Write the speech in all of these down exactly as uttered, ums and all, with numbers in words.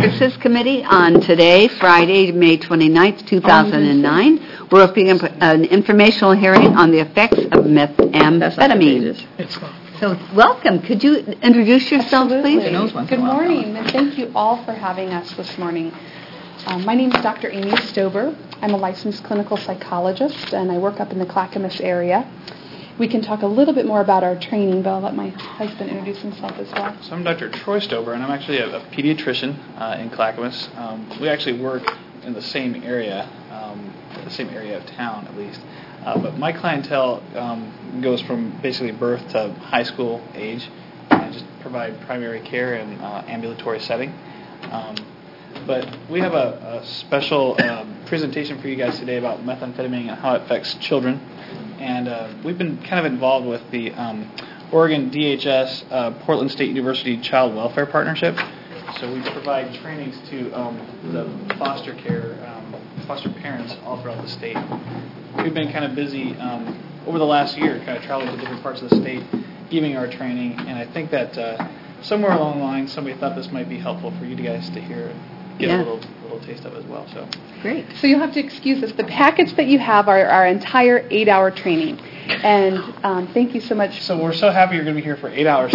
Services Committee on today, Friday, May twenty-ninth, two thousand nine. We're opening up an informational hearing on the effects of methamphetamine. So welcome. Could you introduce yourselves, please? Good morning, and thank you all for having us this morning. Um, my name is Doctor Amy Stober. I'm a licensed clinical psychologist, and I work up in the Clackamas area. We can talk a little bit more about our training, but I'll let my husband introduce himself as well. So I'm Doctor Troy Stober, and I'm actually a, a pediatrician uh, in Clackamas. Um, we actually work in the same area, um, the same area of town at least. Uh, but my clientele um, goes from basically birth to high school age, and I just provide primary care in uh, ambulatory setting. Um, but we have a, a special um, presentation for you guys today about methamphetamine and how it affects children. And uh, we've been kind of involved with the um, Oregon D H S uh, Portland State University Child Welfare Partnership. So we provide trainings to um, the foster care, um, foster parents all throughout the state. We've been kind of busy um, over the last year, kind of traveling to different parts of the state, giving our training. And I think that uh, somewhere along the line, somebody thought this might be helpful for you guys to hear and get yeah. a little little taste of it as well. So great. So you'll have to excuse us. The packets that you have are our entire eight-hour training. And um, thank you so much. So we're so happy you're going to be here for eight hours.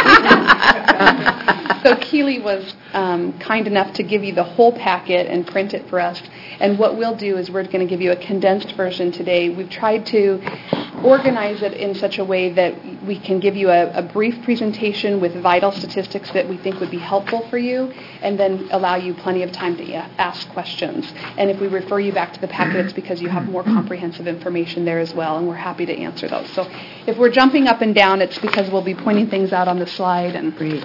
So Keely was um, kind enough to give you the whole packet and print it for us. And what we'll do is we're going to give you a condensed version today. We've tried to organize it in such a way that we can give you a, a brief presentation with vital statistics that we think would be helpful for you, and then allow you plenty of time to ask questions. And if we refer you back to the packet, it's because you have more comprehensive information there as well, and we're happy to answer those. So if we're jumping up and down, it's because we'll be pointing things out on the slide. And great.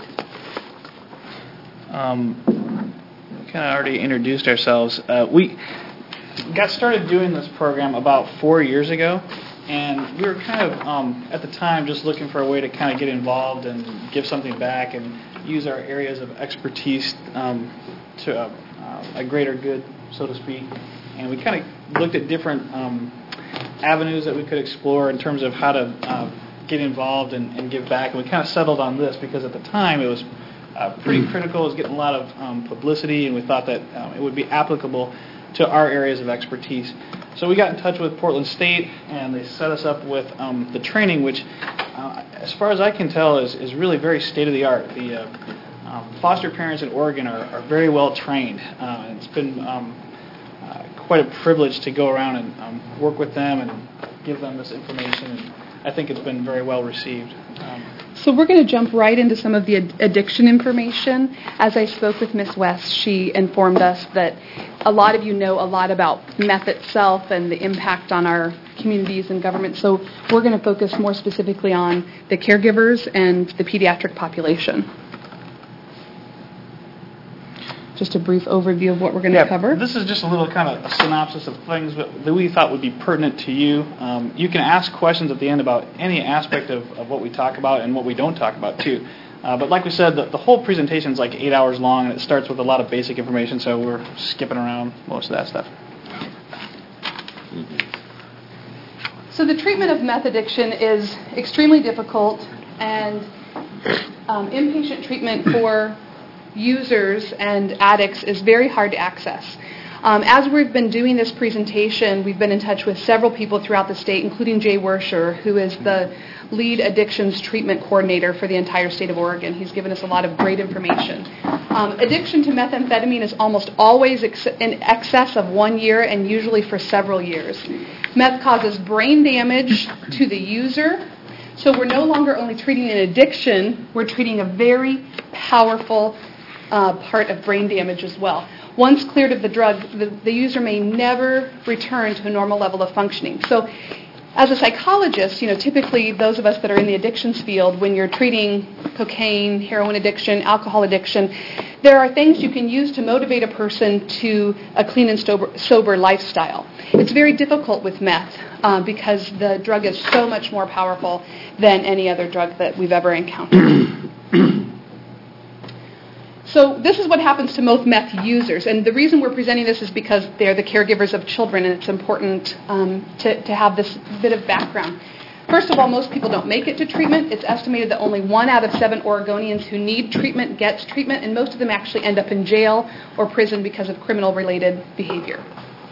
Um, we kind of already introduced ourselves. Uh, we got started doing this program about four years ago, and we were kind of, um, at the time, just looking for a way to kind of get involved and give something back and use our areas of expertise um, to uh, uh, a greater good, so to speak. And we kind of looked at different um, avenues that we could explore in terms of how to uh, get involved and, and give back. And we kind of settled on this because at the time it was Uh, pretty critical. It was getting a lot of um, publicity, and we thought that um, it would be applicable to our areas of expertise. So we got in touch with Portland State, and they set us up with um, the training, which, uh, as far as I can tell, is, is really very state-of-the-art. The uh, um, foster parents in Oregon are, are very well trained. Uh, it's been um, uh, quite a privilege to go around and um, work with them and give them this information, and I think it's been very well received. Um, So we're going to jump right into some of the ad- addiction information. As I spoke with Miz West, she informed us that a lot of you know a lot about meth itself and the impact on our communities and government. So we're going to focus more specifically on the caregivers and the pediatric population. Just a brief overview of what we're going to yeah, cover. This is just a little kind of a synopsis of things that we thought would be pertinent to you. Um, you can ask questions at the end about any aspect of, of what we talk about and what we don't talk about, too. Uh, but like we said, the, the whole presentation is like eight hours long, and it starts with a lot of basic information, so we're skipping around most of that stuff. So the treatment of meth addiction is extremely difficult, and um, inpatient treatment for users and addicts is very hard to access. Um, as we've been doing this presentation, we've been in touch with several people throughout the state, including Jay Wersher, who is the lead addictions treatment coordinator for the entire state of Oregon. He's given us a lot of great information. Um, addiction to methamphetamine is almost always ex- in excess of one year, and usually for several years. Meth causes brain damage to the user, so we're no longer only treating an addiction, we're treating a very powerful Uh, part of brain damage as well. Once cleared of the drug, the, the user may never return to a normal level of functioning. So as a psychologist, you know, typically those of us that are in the addictions field, when you're treating cocaine, heroin addiction, alcohol addiction, there are things you can use to motivate a person to a clean and sober, sober lifestyle. It's very difficult with meth uh, because the drug is so much more powerful than any other drug that we've ever encountered. So this is what happens to most meth users, and the reason we're presenting this is because they're the caregivers of children, and it's important um, to, to have this bit of background. First of all, most people don't make it to treatment. It's estimated that only one out of seven Oregonians who need treatment gets treatment, and most of them actually end up in jail or prison because of criminal-related behavior.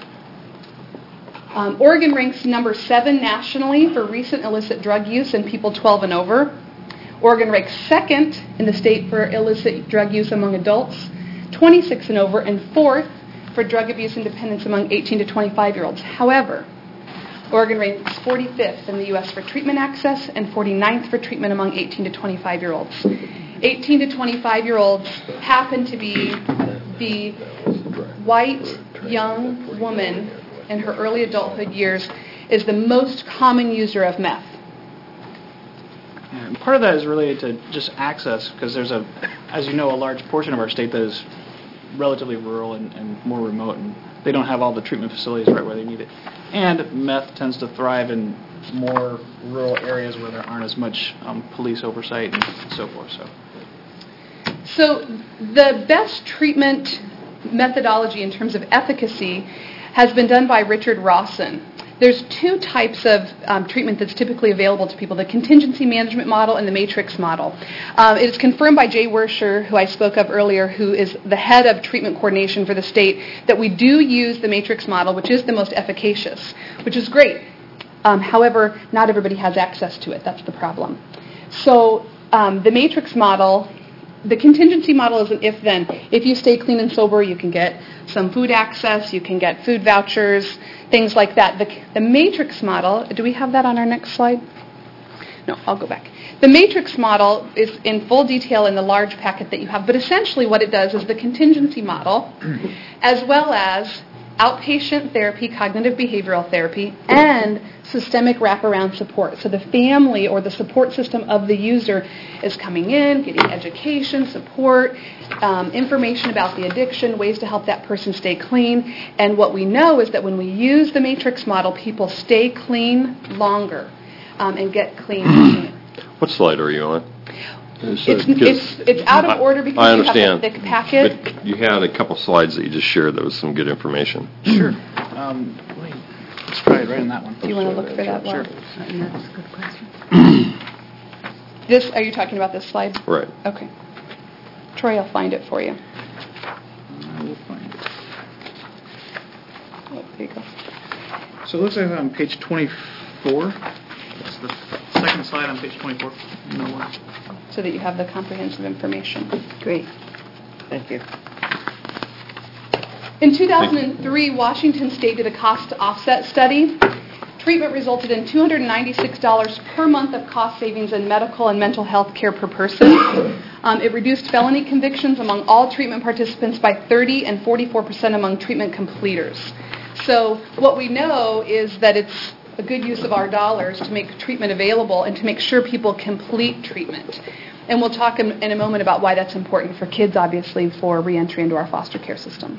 Um, Oregon ranks number seven nationally for recent illicit drug use in people twelve and over. Oregon ranks second in the state for illicit drug use among adults, twenty-six and over, and fourth for drug abuse and dependence among eighteen to twenty-five-year-olds. However, Oregon ranks forty-fifth in the U S for treatment access and forty-ninth for treatment among eighteen to twenty-five-year-olds. eighteen to twenty-five-year-olds happen to be the white young woman in her early adulthood years is the most common user of meth. And part of that is related to just access, because there's a, as you know, a large portion of our state that is relatively rural and, and more remote, and they don't have all the treatment facilities right where they need it. And meth tends to thrive in more rural areas where there aren't as much um, police oversight and so forth. So, so the best treatment methodology in terms of efficacy has been done by Richard Rawson. There's two types of um, treatment that's typically available to people, the contingency management model and the matrix model. Um, it is confirmed by Jay Wersher, who I spoke of earlier, who is the head of treatment coordination for the state, that we do use the matrix model, which is the most efficacious, which is great. Um, however, not everybody has access to it. That's the problem. So um, the matrix model, the contingency model is an if-then. If you stay clean and sober, you can get some food access, you can get food vouchers, things like that. The, the matrix model, do we have that on our next slide? No, I'll go back. The matrix model is in full detail in the large packet that you have, but essentially what it does is the contingency model, as well as outpatient therapy, cognitive behavioral therapy, and systemic wraparound support. So the family or the support system of the user is coming in, getting education, support, um, information about the addiction, ways to help that person stay clean. And what we know is that when we use the matrix model, people stay clean longer um, and get clean. What slide are you on? It's, it's, it's out of order because I understand, you have a thick packet. But you had a couple slides that you just shared that was some good information. Sure. Um, wait, let's try it right in that one. Do you want to look for that? Sure. That's a good question. This, are you talking about this slide? Right. Okay. Troy, I'll find it for you. I will find it. Oh, there you go. So it looks like on page twenty-four. It's the second slide on page twenty-four. No more. So that you have the comprehensive information. Great. Thank you. In two thousand three, Washington State did a cost offset study. Treatment resulted in two hundred ninety-six dollars per month of cost savings in medical and mental health care per person. Um, it reduced felony convictions among all treatment participants by thirty and forty-four percent among treatment completers. So what we know is that it's a good use of our dollars to make treatment available and to make sure people complete treatment. And we'll talk in, in a moment about why that's important for kids, obviously, for reentry into our foster care system.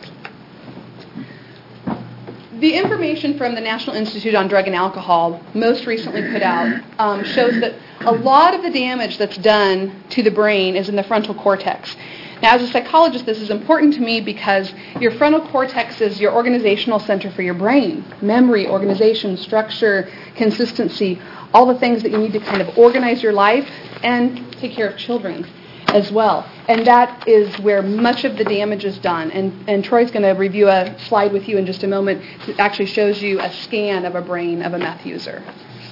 The information from the National Institute on Drug and Alcohol, most recently put out, um, shows that a lot of the damage that's done to the brain is in the frontal cortex. Now, as a psychologist, this is important to me because your frontal cortex is your organizational center for your brain. Memory, organization, structure, consistency, all the things that you need to kind of organize your life and take care of children as well. And that is where much of the damage is done. And, and Troy's going to review a slide with you in just a moment that actually shows you a scan of a brain of a meth user.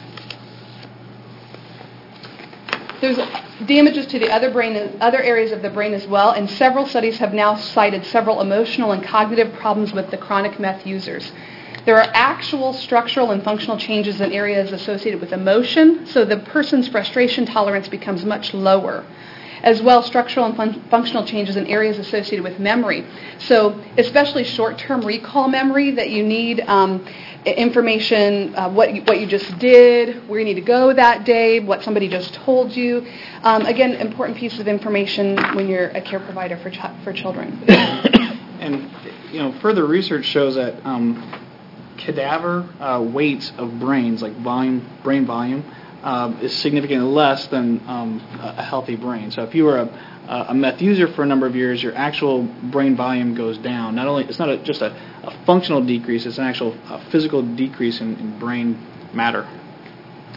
There's damages to the other brain, other areas of the brain as well, and several studies have now cited several emotional and cognitive problems with the chronic meth users. There are actual structural and functional changes in areas associated with emotion, so the person's frustration tolerance becomes much lower. As well, structural and fun- functional changes in areas associated with memory. So especially short-term recall memory that you need um, information, uh, what, you, what you just did, where you need to go that day, what somebody just told you. Um, again, important piece of information when you're a care provider for, ch- for children. And, you know, further research shows that um, cadaver uh, weights of brains, like volume, brain volume, Um, is significantly less than um, a healthy brain. So if you were a, a meth user for a number of years, your actual brain volume goes down. Not only it's not a, just a, a functional decrease; it's an actual a physical decrease in, in brain matter.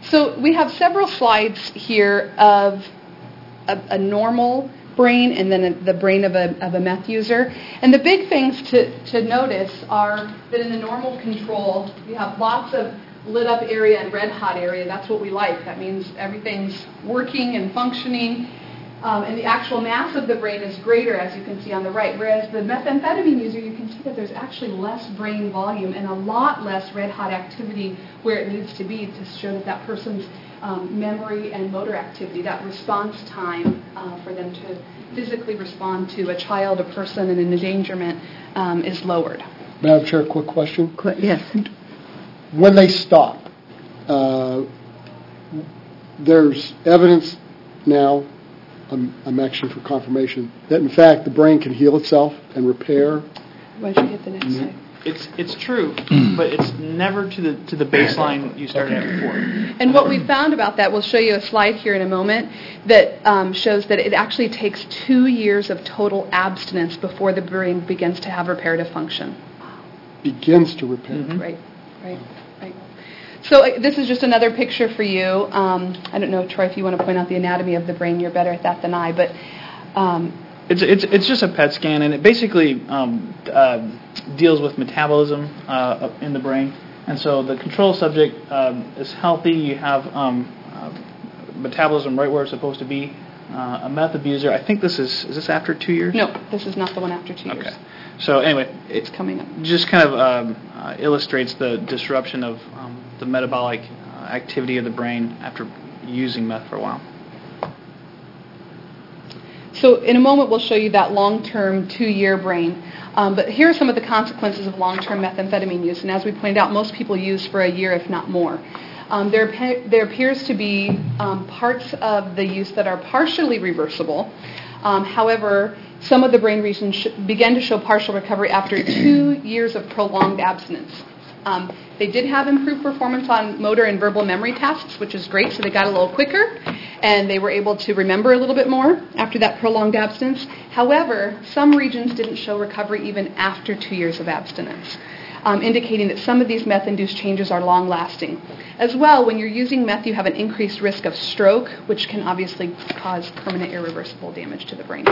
So we have several slides here of a, a normal brain and then a, the brain of a, of a meth user. And the big things to, to notice are that in the normal control, you have lots of lit up area and red hot area. That's what we like. That means everything's working and functioning. Um, and the actual mass of the brain is greater, as you can see on the right. Whereas the methamphetamine user, you can see that there's actually less brain volume and a lot less red hot activity where it needs to be to show that that person's um, memory and motor activity, that response time uh, for them to physically respond to a child, a person, and an endangerment um, is lowered. Madam Chair, quick question. Qu- Yes. When they stop, uh, there's evidence now, I'm, I'm actually for confirmation, that in fact the brain can heal itself and repair. Why don't you hit the next Mm-hmm. slide? It's it's true, but it's never to the to the baseline you started at before. And what we found about that, we'll show you a slide here in a moment, that um, shows that it actually takes two years of total abstinence before the brain begins to have reparative function. Begins to repair. Mm-hmm. Right, right, right. So uh, this is just another picture for you. Um, I don't know, Troy, if you want to point out the anatomy of the brain, you're better at that than I, but... Um, It's it's it's just a P E T scan, and it basically um, uh, deals with metabolism uh, in the brain. And so the control subject um, is healthy. You have um, uh, metabolism right where it's supposed to be. Uh, a meth abuser, I think this is is this after two years? no, this is not the one after two years. Okay. So anyway, it It's coming up. just kind of um, uh, illustrates the disruption of um, the metabolic uh, activity of the brain after using meth for a while. So in a moment, we'll show you that long-term two-year brain. Um, but here are some of the consequences of long-term methamphetamine use. And as we pointed out, most people use for a year, if not more. Um, there, there appears to be um, parts of the use that are partially reversible. Um, however, some of the brain regions sh- began to show partial recovery after two years of prolonged abstinence. Um, they did have improved performance on motor and verbal memory tasks, which is great, so they got a little quicker, and they were able to remember a little bit more after that prolonged abstinence. However, some regions didn't show recovery even after two years of abstinence, um, indicating that some of these meth-induced changes are long-lasting. As well, when you're using meth, you have an increased risk of stroke, which can obviously cause permanent irreversible damage to the brain.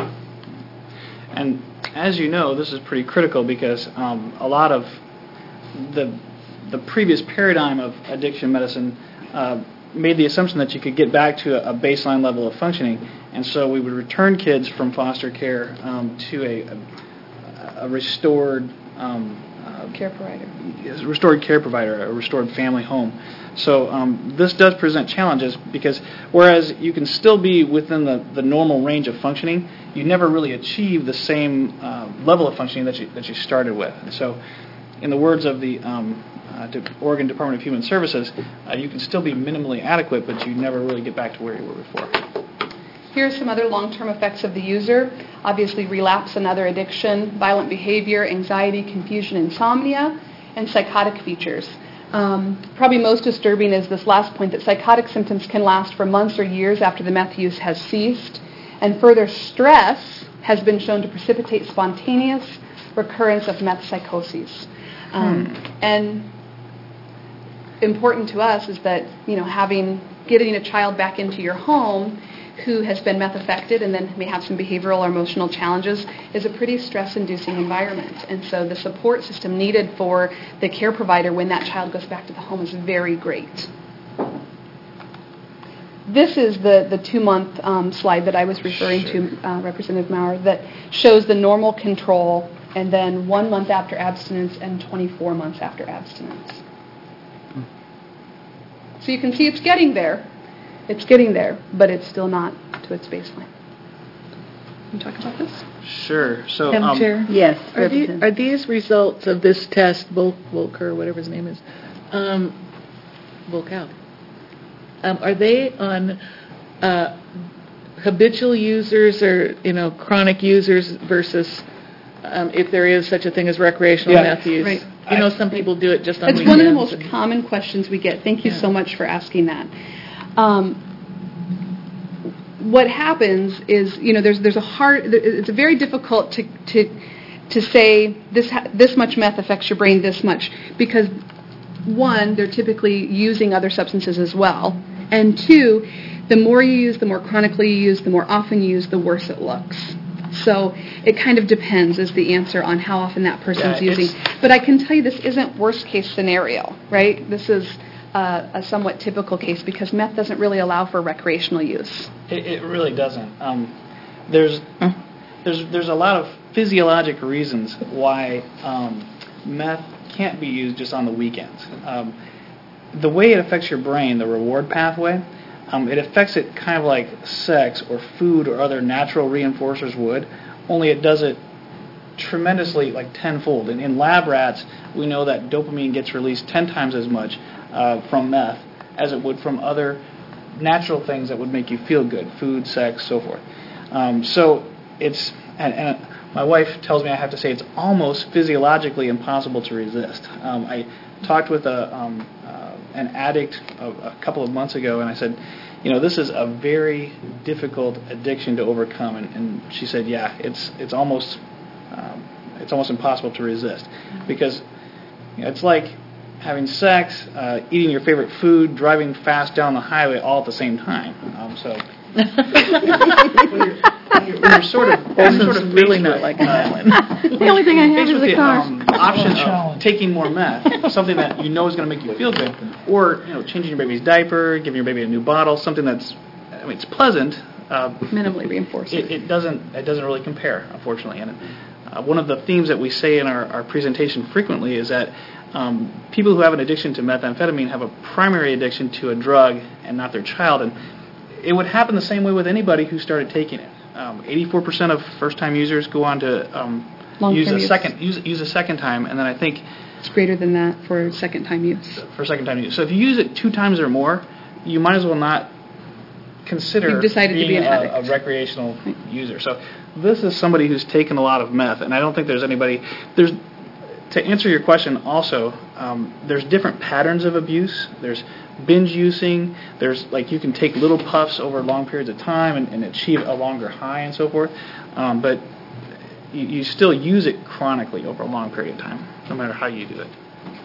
And as you know, this is pretty critical because um, a lot of the the previous paradigm of addiction medicine uh, made the assumption that you could get back to a, a baseline level of functioning, and so we would return kids from foster care um, to a, a, a restored um, uh, Care provider. a restored care provider, a restored family home. So um, this does present challenges because whereas you can still be within the, the normal range of functioning, you never really achieve the same uh, level of functioning that you that you started with. And so, in the words of the um, uh, De- Oregon Department of Human Services, uh, you can still be minimally adequate, but you never really get back to where you were before. Here are some other long-term effects of the user. Obviously, relapse, another addiction, violent behavior, anxiety, confusion, insomnia, and psychotic features. Um, probably most disturbing is this last point, that psychotic symptoms can last for months or years after the meth use has ceased, and further stress has been shown to precipitate spontaneous recurrence of meth psychoses. Um, hmm. And important to us is that, you know, having getting a child back into your home who has been meth affected and then may have some behavioral or emotional challenges is a pretty stress-inducing environment. And so the support system needed for the care provider when that child goes back to the home is very great. This is the, the two-month um, slide that I was referring sure. to, uh, Representative Maurer, that shows the normal control and then one month after abstinence and twenty-four months after abstinence. So you can see it's getting there. It's getting there, but it's still not to its baseline. Can you talk about this? Sure. So, Madam um, Chair? Yes. Are, the, are these results of this test, Vol- Volker, whatever his name is, um, Volkow, um, are they on uh, habitual users or, you know, chronic users versus um, if there is such a thing as recreational yeah. meth use? Right. You know, some people do it just on That's weekends. one of the most and, common questions we get. Thank you yeah. so much for asking that. Um, what happens is, you know, there's there's a hard. It's very difficult to to to say this ha- this much meth affects your brain this much because one, they're typically using other substances as well, and two, the more you use, the more chronically you use, the more often you use, the worse it looks. So it kind of depends is the answer on how often that person's Yeah, using. But I can tell you this isn't worst case scenario, right? This is uh, a somewhat typical case because meth doesn't really allow for recreational use. It, it really doesn't. Um, there's there's there's a lot of physiologic reasons why um, meth can't be used just on the weekends. Um, the way it affects your brain, the reward pathway, um, it affects it kind of like sex or food or other natural reinforcers would, only it does it tremendously, like tenfold. And in lab rats, we know that dopamine gets released ten times as much uh, from meth as it would from other natural things that would make you feel good, food, sex, so forth. Um, so it's, and, and my wife tells me I have to say it's almost physiologically impossible to resist. Um, I talked with a um, uh, an addict a, a couple of months ago, and I said, you know, this is a very difficult addiction to overcome, and, and she said, yeah, it's it's almost um, it's almost impossible to resist because you know, it's like having sex, uh, eating your favorite food, driving fast down the highway all at the same time. Um, so. when, you're, when, you're, when you're sort of, when you're sort of really faced not with, like uh, that one. The only thing I have faced is with a the car. um, option of taking more meth, something that you know is going to make you feel good, or you know, changing your baby's diaper, giving your baby a new bottle, something that's, I mean, it's pleasant. Uh, Minimally reinforced. it, it doesn't it doesn't really compare, unfortunately. And uh, one of the themes that we say in our, our presentation frequently is that um, people who have an addiction to methamphetamine have a primary addiction to a drug and not their child. And it would happen the same way with anybody who started taking it. Um, eighty-four percent of first-time users go on to um, use a use. second use use a second time, and then I think It's greater than that for second-time use. for second-time use. So if you use it two times or more, you might as well not consider You've decided to being be an a, addict. a recreational user. So this is somebody who's taken a lot of meth, and I don't think there's anybody. There's to answer your question. Also, um, there's different patterns of abuse. There's binge using. There's like you can take little puffs over long periods of time and, and achieve a longer high and so forth. Um, but you, you still use it chronically over a long period of time, no matter how you do it.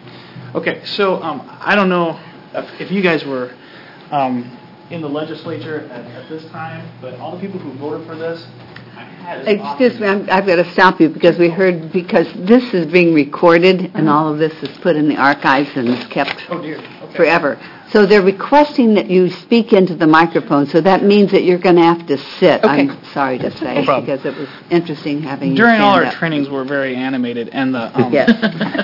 Okay, so um, I don't know if, if you guys were um, in the legislature at, at this time, but all the people who voted for this, I had it Excuse me, I'm, I've got to stop you because we heard, because this is being recorded and all of this is put in the archives and is kept Oh dear. Okay. forever. So they're requesting that you speak into the microphone, so that means that you're going to have to sit. Okay. I'm sorry to say, No problem. because it was interesting having you During stand all our up. trainings, we're very animated, and the um, Yes.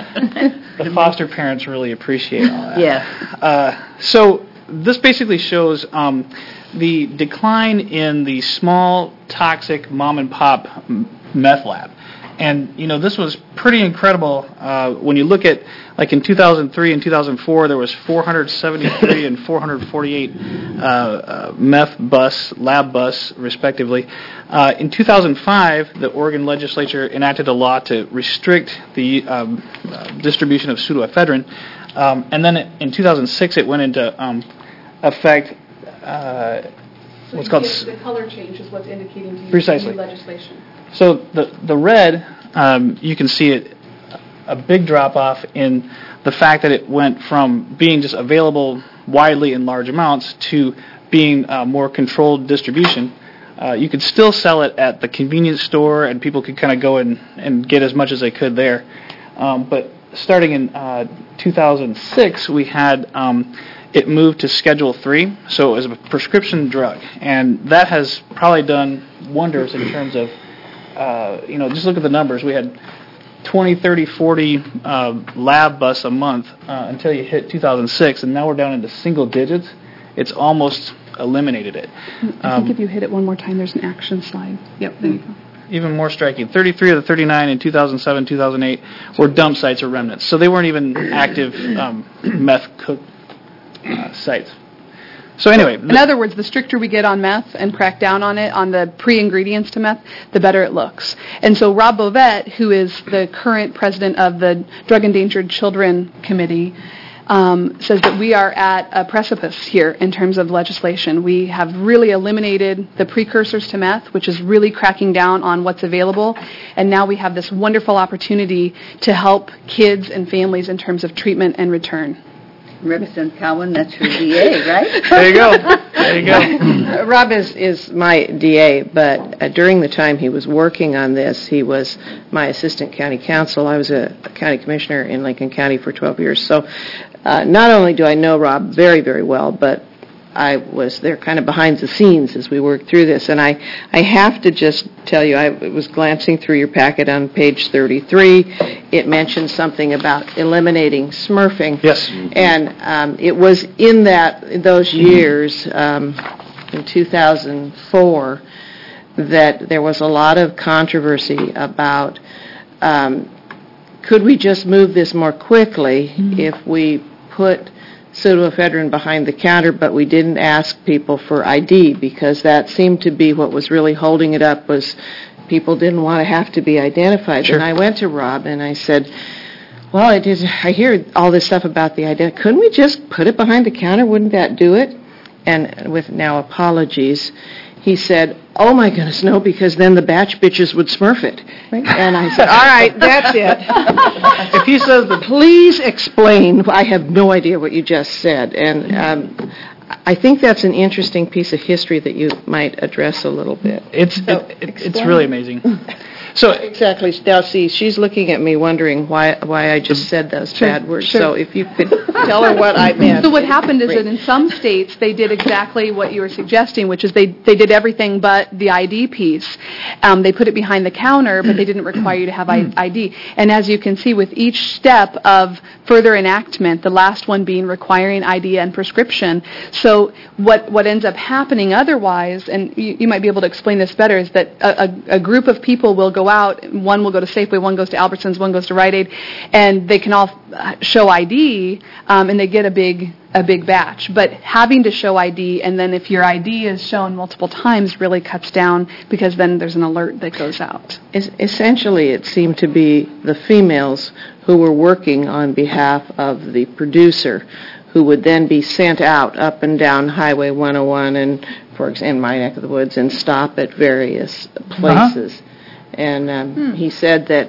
the foster parents really appreciate all that. Yes. Uh, so this basically shows um, the decline in the small, toxic mom-and-pop m- meth lab. And, you know, this was pretty incredible uh, when you look at, like in two thousand three and two thousand four, there was four hundred seventy-three and four hundred forty-eight uh, uh, meth bus, lab bus, respectively. Uh, in two thousand five, the Oregon legislature enacted a law to restrict the um, uh, distribution of pseudoephedrine. Um, and then in two thousand six, it went into um, effect uh, So what's you called... get s- the color change is what's indicating to you Precisely. new legislation. So the the red, um, you can see it, a big drop-off in the fact that it went from being just available widely in large amounts to being uh, more controlled distribution. Uh, you could still sell it at the convenience store, and people could kind of go and, and get as much as they could there. Um, but starting in uh, two thousand six, we had um, it moved to Schedule three, so it was a prescription drug, and that has probably done wonders in terms of, uh, you know, just look at the numbers. We had twenty, thirty, forty uh, lab busts a month uh, until you hit two thousand six, and now we're down into single digits. It's almost eliminated it. I Um, think if you hit it one more time, there's an action slide. Yep, there you go. Even more striking, thirty-three of the thirty-nine in two thousand seven, two thousand eight were dump sites or remnants. So they weren't even active um, meth cook uh, sites. So anyway, In other words, the stricter we get on meth and crack down on it, on the pre-ingredients to meth, the better it looks. And so Rob Bovett, who is the current president of the Drug Endangered Children Committee, um, says that we are at a precipice here in terms of legislation. We have really eliminated the precursors to meth, which is really cracking down on what's available, and now we have this wonderful opportunity to help kids and families in terms of treatment and return. Representative Cowan, that's your D A, right? There you go. There you go. Uh, Rob is, is my D A, but uh, during the time he was working on this, he was my assistant county counsel. I was a, a county commissioner in Lincoln County for twelve years. So uh, not only do I know Rob very, very well, but I was there kind of behind the scenes as we worked through this. And I, I have to just tell you, I was glancing through your packet on page thirty-three. It mentioned something about eliminating smurfing. Yes. And um, it was in that in those years, um, in two thousand four, that there was a lot of controversy about um, could we just move this more quickly mm-hmm. if we put pseudoephedrine behind the counter, but we didn't ask people for I D, because that seemed to be what was really holding it up, was people didn't want to have to be identified. Sure. And I went to Rob and I said, well, I, did, I hear all this stuff about the identity. Couldn't we just put it behind the counter? Wouldn't that do it? And with now apologies, he said, oh my goodness, no, because then the batch bitches would smurf it. Right. And I said, all right, that's it. If he says, that, please explain. I have no idea what you just said. And um, I think that's an interesting piece of history that you might address a little bit. It's so it, it, it's really amazing. So exactly. Now, see, she's looking at me wondering why why I just said those sure, bad words. Sure. So if you could tell her what I meant. So what happened is that in some states they did exactly what you were suggesting, which is they, they did everything but the I D piece. Um, they put it behind the counter, but they didn't require you to have I D. And as you can see, with each step of further enactment, the last one being requiring I D and prescription. So what what ends up happening otherwise, and you, you might be able to explain this better, is that a, a, a group of people will go out, one will go to Safeway, one goes to Albertsons, one goes to Rite Aid, and they can all show I D, um, and they get a big a big batch. But having to show I D, and then if your I D is shown multiple times, really cuts down, because then there's an alert that goes out. Es- essentially, it seemed to be the females who were working on behalf of the producer, who would then be sent out up and down Highway one oh one and, for example, in my neck of the woods, and stop at various places. Uh-huh. And um, hmm. he said that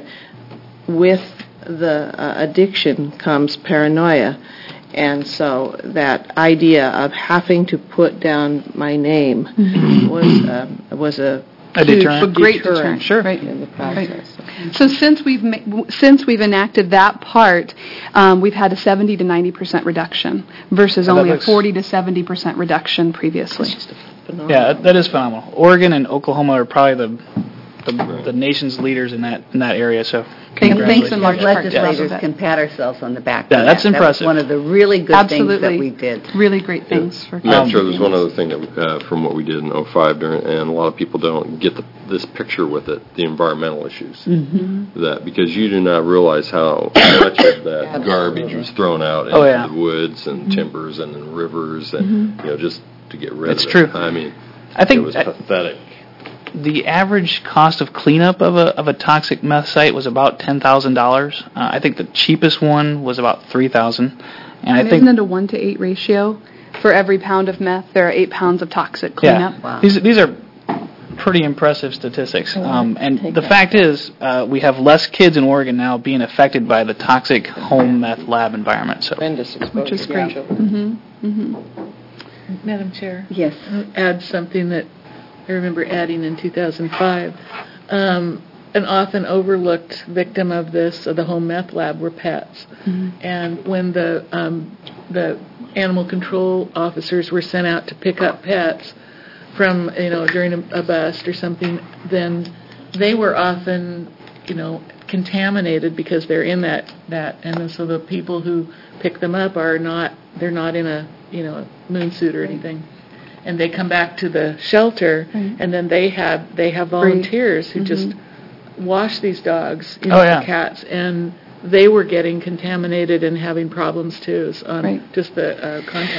with the uh, addiction comes paranoia. And so that idea of having to put down my name mm-hmm. was uh, was a, a deterrent. A great deterrent, sure. Right. in the process. Right. So since we've ma- since we've enacted that part, um, we've had a seventy to ninety percent reduction versus oh, only a forty to seventy percent reduction previously. Yeah, that is phenomenal. Oregon and Oklahoma are probably the the, the nation's leaders in that in that area. So thanks in large part. Legislators can pat ourselves on the back. Yeah, that's that. impressive. That was one of the really good Absolutely. things that we did. Really great things yeah. for. Yeah, I'm sure there's one other thing that uh, from what we did in oh five, during, and a lot of people don't get the, this picture with it, the environmental issues. Mm-hmm. That because you do not realize how much of that garbage was thrown out into oh, yeah. the woods and mm-hmm. timbers and in rivers, and mm-hmm. you know, just to get rid it's of true. it. I mean, I think it was I, pathetic. The average cost of cleanup of a of a toxic meth site was about ten thousand dollars. Uh, I think the cheapest one was about three thousand. And, and I isn't think it a one to eight ratio? For every pound of meth, there are eight pounds of toxic cleanup. Yeah. Wow. These these are pretty impressive statistics. Um, and the that. fact is, uh, we have less kids in Oregon now being affected by the toxic home meth lab environment. So, which is great. Mm-hmm. Mm-hmm. Madam Chair. Yes. I'll add something that I remember adding in two thousand five. Um, an often overlooked victim of this, of the home meth lab, were pets. Mm-hmm. And when the um, the animal control officers were sent out to pick up pets from, you know, during a, a bust or something, then they were often, you know, contaminated because they're in that, that and so the people who pick them up are not, they're not in a, you know, a moon suit or anything. And they come back to the shelter, right. and then they have they have volunteers who mm-hmm. just wash these dogs, you know, oh, yeah. the cats, and they were getting contaminated and having problems too on right. just the uh, contact.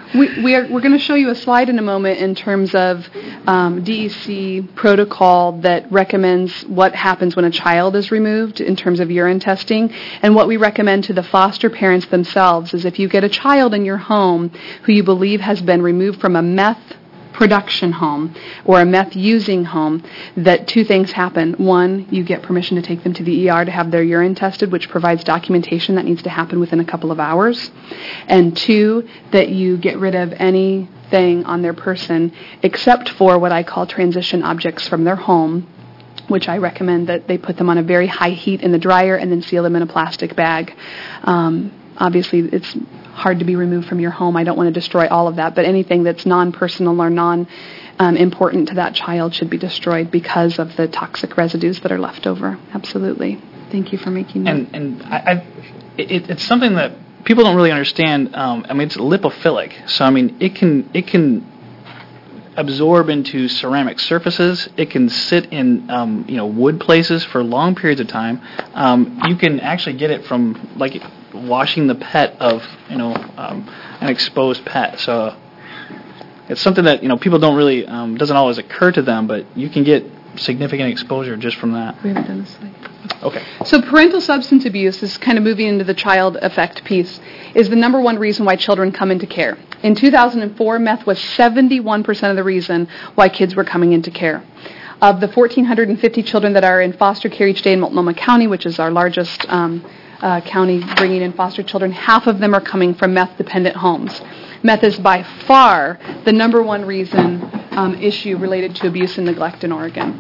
We, we are, we're going to show you a slide in a moment in terms of um, D E C protocol that recommends what happens when a child is removed in terms of urine testing. And what we recommend to the foster parents themselves is if you get a child in your home who you believe has been removed from a meth production home or a meth using home, that two things happen. One, you get permission to take them to the E R to have their urine tested, which provides documentation that needs to happen within a couple of hours. And two, that you get rid of anything on their person except for what I call transition objects from their home, which I recommend that they put them on a very high heat in the dryer and then seal them in a plastic bag. Um, obviously, it's hard to be removed from your home. I don't want to destroy all of that, but anything that's non-personal or non-important um, to that child should be destroyed because of the toxic residues that are left over. Absolutely. Thank you for making that. And, and I, I, it, it's something that people don't really understand. Um, I mean, it's lipophilic, so I mean, it can it can absorb into ceramic surfaces. It can sit in um, you know wood places for long periods of time. Um, you can actually get it from like washing the pet of you know um, an exposed pet. So it's something that you know people don't really um, doesn't always occur to them, but you can get significant exposure just from that. We haven't done this slide. Okay. So parental substance abuse is kind of moving into the child effect piece, is the number one reason why children come into care. In two thousand four, meth was seventy-one percent of the reason why kids were coming into care. Of the one thousand four hundred fifty children that are in foster care each day in Multnomah County, which is our largest um, uh, county bringing in foster children, half of them are coming from meth-dependent homes. Meth is by far the number one reason um, issue related to abuse and neglect in Oregon.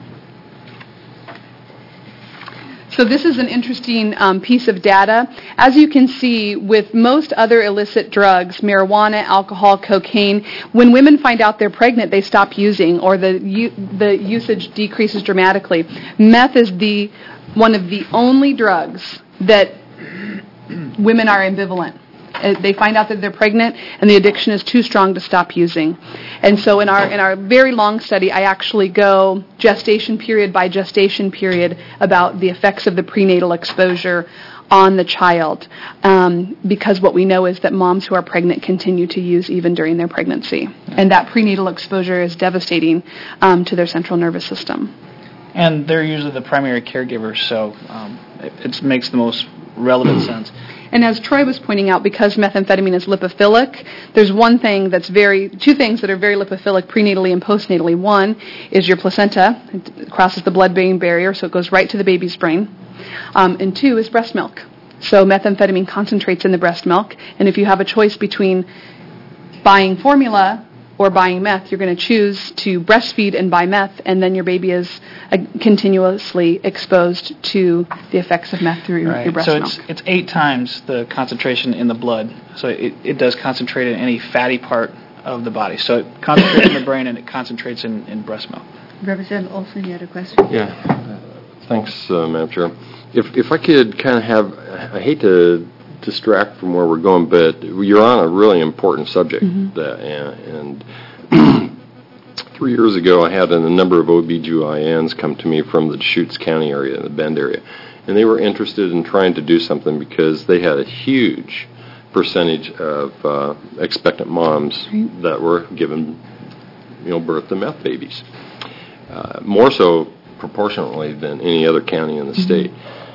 So this is an interesting um, piece of data. As you can see, with most other illicit drugs, marijuana, alcohol, cocaine, when women find out they're pregnant, they stop using, or the u- the usage decreases dramatically. Meth is the one of the only drugs that women are ambivalent. They find out that they're pregnant, and the addiction is too strong to stop using. And so in our in our very long study, I actually go gestation period by gestation period about the effects of the prenatal exposure on the child, um, because what we know is that moms who are pregnant continue to use even during their pregnancy. And that prenatal exposure is devastating um, to their central nervous system. And they're usually the primary caregivers, so um, it, it makes the most relevant sense. And as Troy was pointing out, because methamphetamine is lipophilic, there's one thing that's very, two things that are very lipophilic prenatally and postnatally. One is your placenta. It crosses the blood-brain barrier, so it goes right to the baby's brain. Um, and two is breast milk. So methamphetamine concentrates in the breast milk, and if you have a choice between buying formula or buying meth, you're going to choose to breastfeed and buy meth, and then your baby is uh, continuously exposed to the effects of meth through right. your breast so milk. So it's, it's eight times the concentration in the blood. So it, it does concentrate in any fatty part of the body. So it concentrates in the brain, and it concentrates in, in breast milk. Representative Olson, you had a question? Yeah. Uh, thanks, uh, Madam Chair. If, if I could kind of have, I hate to distract from where we're going, but you're on a really important subject. Mm-hmm. That, and, and three years ago, I had a number of O B G Y Ns come to me from the Deschutes County area, the Bend area, and they were interested in trying to do something because they had a huge percentage of uh, expectant moms right. that were given, you know, birth to meth babies, uh, more so proportionately than any other county in the mm-hmm. state.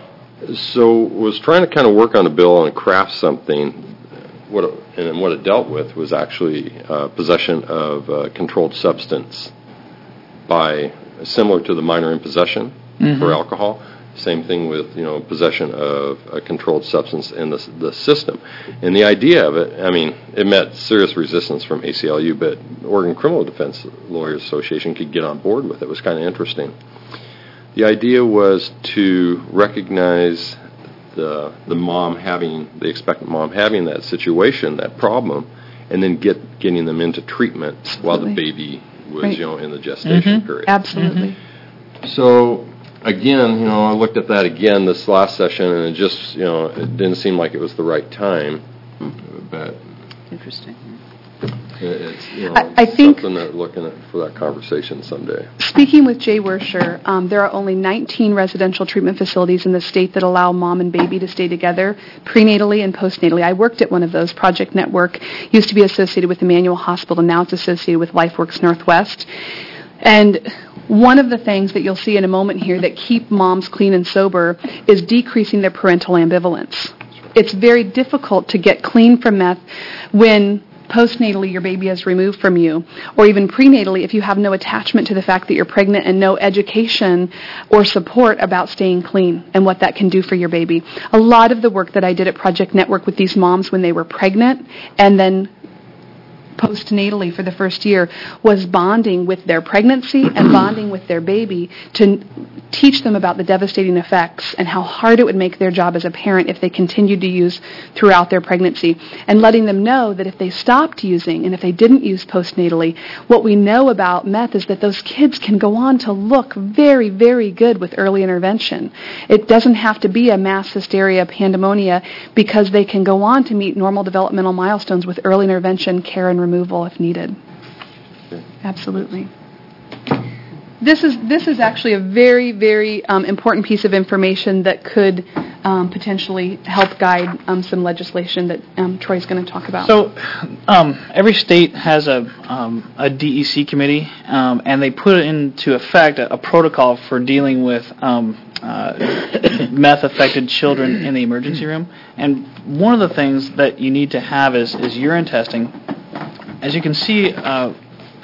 So was trying to kind of work on a bill and craft something. What it, and what it dealt with was actually uh, possession of a controlled substance by similar to the minor in possession mm-hmm. for alcohol. Same thing with you know possession of a controlled substance in the the system. And the idea of it, I mean, it met serious resistance from A C L U, but Oregon Criminal Defense Lawyers Association could get on board with it. It was kind of interesting. The idea was to recognize the the mom having, the expectant mom having that situation, that problem, and then get getting them into treatment Absolutely. While the baby was, right. you know, in the gestation mm-hmm. period. Absolutely. Mm-hmm. So, again, you know, I looked at that again this last session, and it just, you know, it didn't seem like it was the right time. But interesting. It's, you know, I- I think- something that we're looking at for that conversation someday. Speaking with Jay Wersher, um, there are only nineteen residential treatment facilities in the state that allow mom and baby to stay together prenatally and postnatally. I worked at one of those. Project Network used to be associated with Emmanuel Hospital. Now it's associated with LifeWorks Northwest. And one of the things that you'll see in a moment here that keep moms clean and sober is decreasing their parental ambivalence. It's very difficult to get clean from meth when postnatally your baby is removed from you, or even prenatally if you have no attachment to the fact that you're pregnant and no education or support about staying clean and what that can do for your baby. A lot of the work that I did at Project Network with these moms when they were pregnant and then postnatally for the first year was bonding with their pregnancy and bonding with their baby to teach them about the devastating effects and how hard it would make their job as a parent if they continued to use throughout their pregnancy, and letting them know that if they stopped using and if they didn't use postnatally, what we know about meth is that those kids can go on to look very, very good with early intervention. It doesn't have to be a mass hysteria, pandemonia, because they can go on to meet normal developmental milestones with early intervention, care, and removal if needed. Absolutely. This is this is actually a very, very um, important piece of information that could um, potentially help guide um, some legislation that um, Troy's going to talk about. So um, every state has a, um, a D E C committee, um, and they put into effect a, a protocol for dealing with um, uh, meth-affected children in the emergency room. And one of the things that you need to have is, is urine testing. As you can see, uh,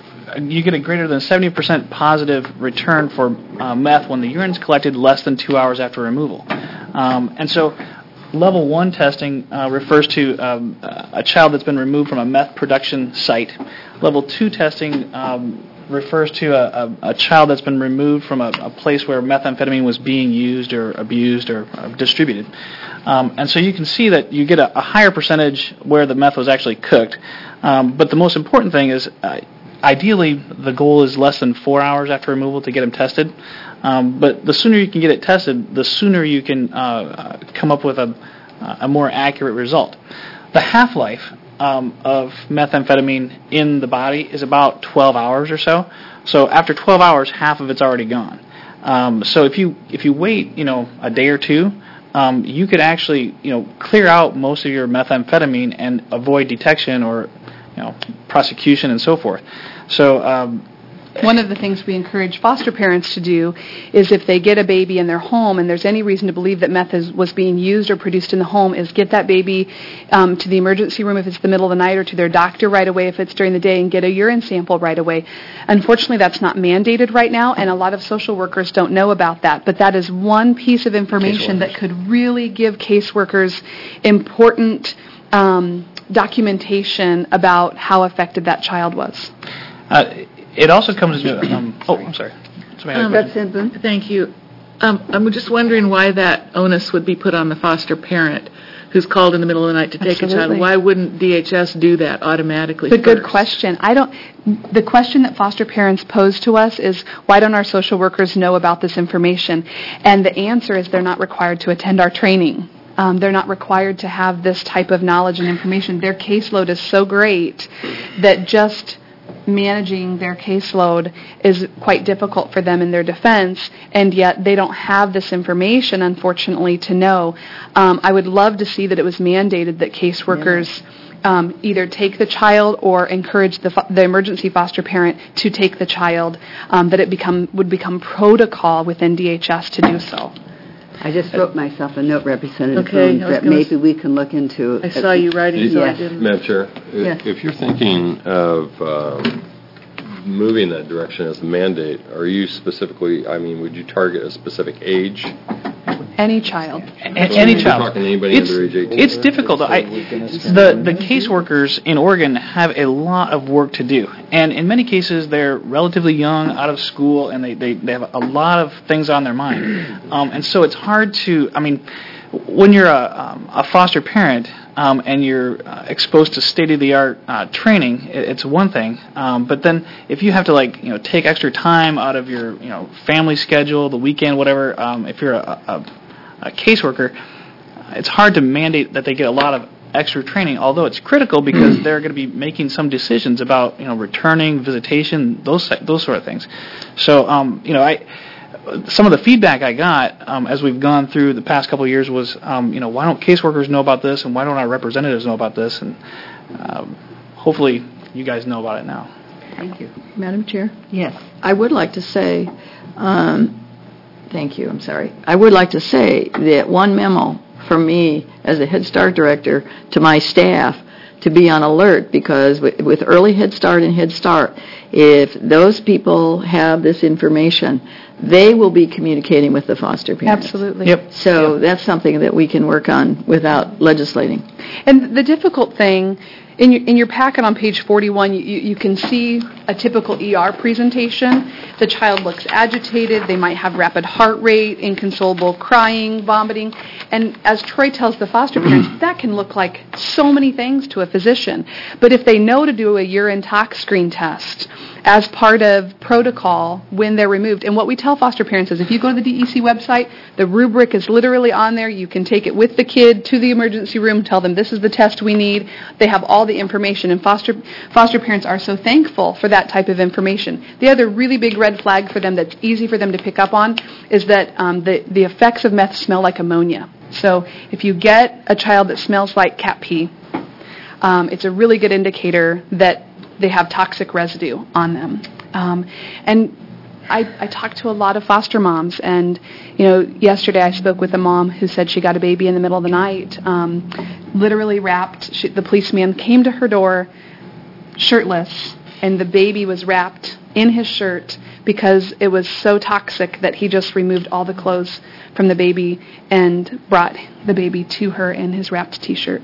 you get a greater than seventy percent positive return for uh, meth when the urine is collected less than two hours after removal. Um, and so level one testing uh, refers to um, a child that's been removed from a meth production site. Level two testing um, refers to a, a, a child that's been removed from a, a place where methamphetamine was being used or abused or uh, distributed. Um, and so you can see that you get a, a higher percentage where the meth was actually cooked. Um, but the most important thing is uh, ideally, the goal is less than four hours after removal to get them tested. Um, but the sooner you can get it tested, the sooner you can uh, come up with a, a more accurate result. The half-life um, of methamphetamine in the body is about twelve hours or so. So after twelve hours, half of it's already gone. Um, so if you if you wait, you know, a day or two, um, you could actually, you know, clear out most of your methamphetamine and avoid detection or you know, prosecution and so forth. So um, one of the things we encourage foster parents to do is if they get a baby in their home and there's any reason to believe that meth is, was being used or produced in the home, is get that baby um, to the emergency room if it's the middle of the night, or to their doctor right away if it's during the day, and get a urine sample right away. Unfortunately, that's not mandated right now, and a lot of social workers don't know about that. But that is one piece of information that could really give caseworkers important um, documentation about how affected that child was. Uh, it also comes to, um, oh, I'm sorry. Um, That's it. Thank you. Um, I'm just wondering why that onus would be put on the foster parent who's called in the middle of the night to take Absolutely. a child. Why wouldn't D H S do that automatically? It's a good first? question. I don't. The question that foster parents pose to us is, why don't our social workers know about this information? And the answer is they're not required to attend our training. Um, they're not required to have this type of knowledge and information. Their caseload is so great that just managing their caseload is quite difficult for them in their defense, and yet they don't have this information, unfortunately, to know. Um, I would love to see that it was mandated that caseworkers um, either take the child or encourage the, fo- the emergency foster parent to take the child, um, that it become would become protocol within D H S to do so. I just wrote myself a note, Representative Okay, Boone, I was that gonna maybe s- we can look into. I saw you writing, so I Yes. didn't. Madam Chair, if- Yes. if you're thinking of um, moving that direction as a mandate, are you specifically, I mean, would you target a specific age? Any child. A- any We're child. talking anybody it's, under age eighteen? It's difficult. I, the the caseworkers in Oregon have a lot of work to do, and in many cases they're relatively young, out of school, and they, they, they have a lot of things on their mind, um, and so it's hard to. I mean, when you're a, um, a foster parent um, and you're uh, exposed to state-of-the-art uh, training, it, it's one thing. Um, but then if you have to like you know take extra time out of your you know family schedule, the weekend, whatever, um, if you're a, a a caseworker, it's hard to mandate that they get a lot of extra training, although it's critical because they're going to be making some decisions about, you know, returning, visitation, those those sort of things. So, um, you know, I some of the feedback I got um, as we've gone through the past couple of years was, um, you know, why don't caseworkers know about this, and why don't our representatives know about this? And um, hopefully you guys know about it now. Thank you. Madam Chair? Yes. I would like to say, um, thank you, I'm sorry. I would like to say that one memo from me as a Head Start director to my staff to be on alert, because with, with early Head Start and Head Start, if those people have this information, they will be communicating with the foster parents. Absolutely. Yep. So Yep. that's something that we can work on without legislating. And the difficult thing, in your, in your packet on page forty-one, you, you can see a typical E R presentation. The child looks agitated. They might have rapid heart rate, inconsolable crying, vomiting. And as Troy tells the foster parents, that can look like so many things to a physician. But if they know to do a urine tox screen test as part of protocol when they're removed, and what we tell foster parents is if you go to the D E C website, the rubric is literally on there. You can take it with the kid to the emergency room, tell them this is the test we need. They have all the information, and foster foster parents are so thankful for that type of information. The other really big red flag for them that's easy for them to pick up on is that um, the, the effects of meth smell like ammonia. So if you get a child that smells like cat pee, um, it's a really good indicator that they have toxic residue on them. Um, and I, I talked to a lot of foster moms, and you know, yesterday I spoke with a mom who said she got a baby in the middle of the night, um, literally wrapped. She, the policeman came to her door shirtless, and the baby was wrapped in his shirt because it was so toxic that he just removed all the clothes from the baby and brought the baby to her in his wrapped T-shirt.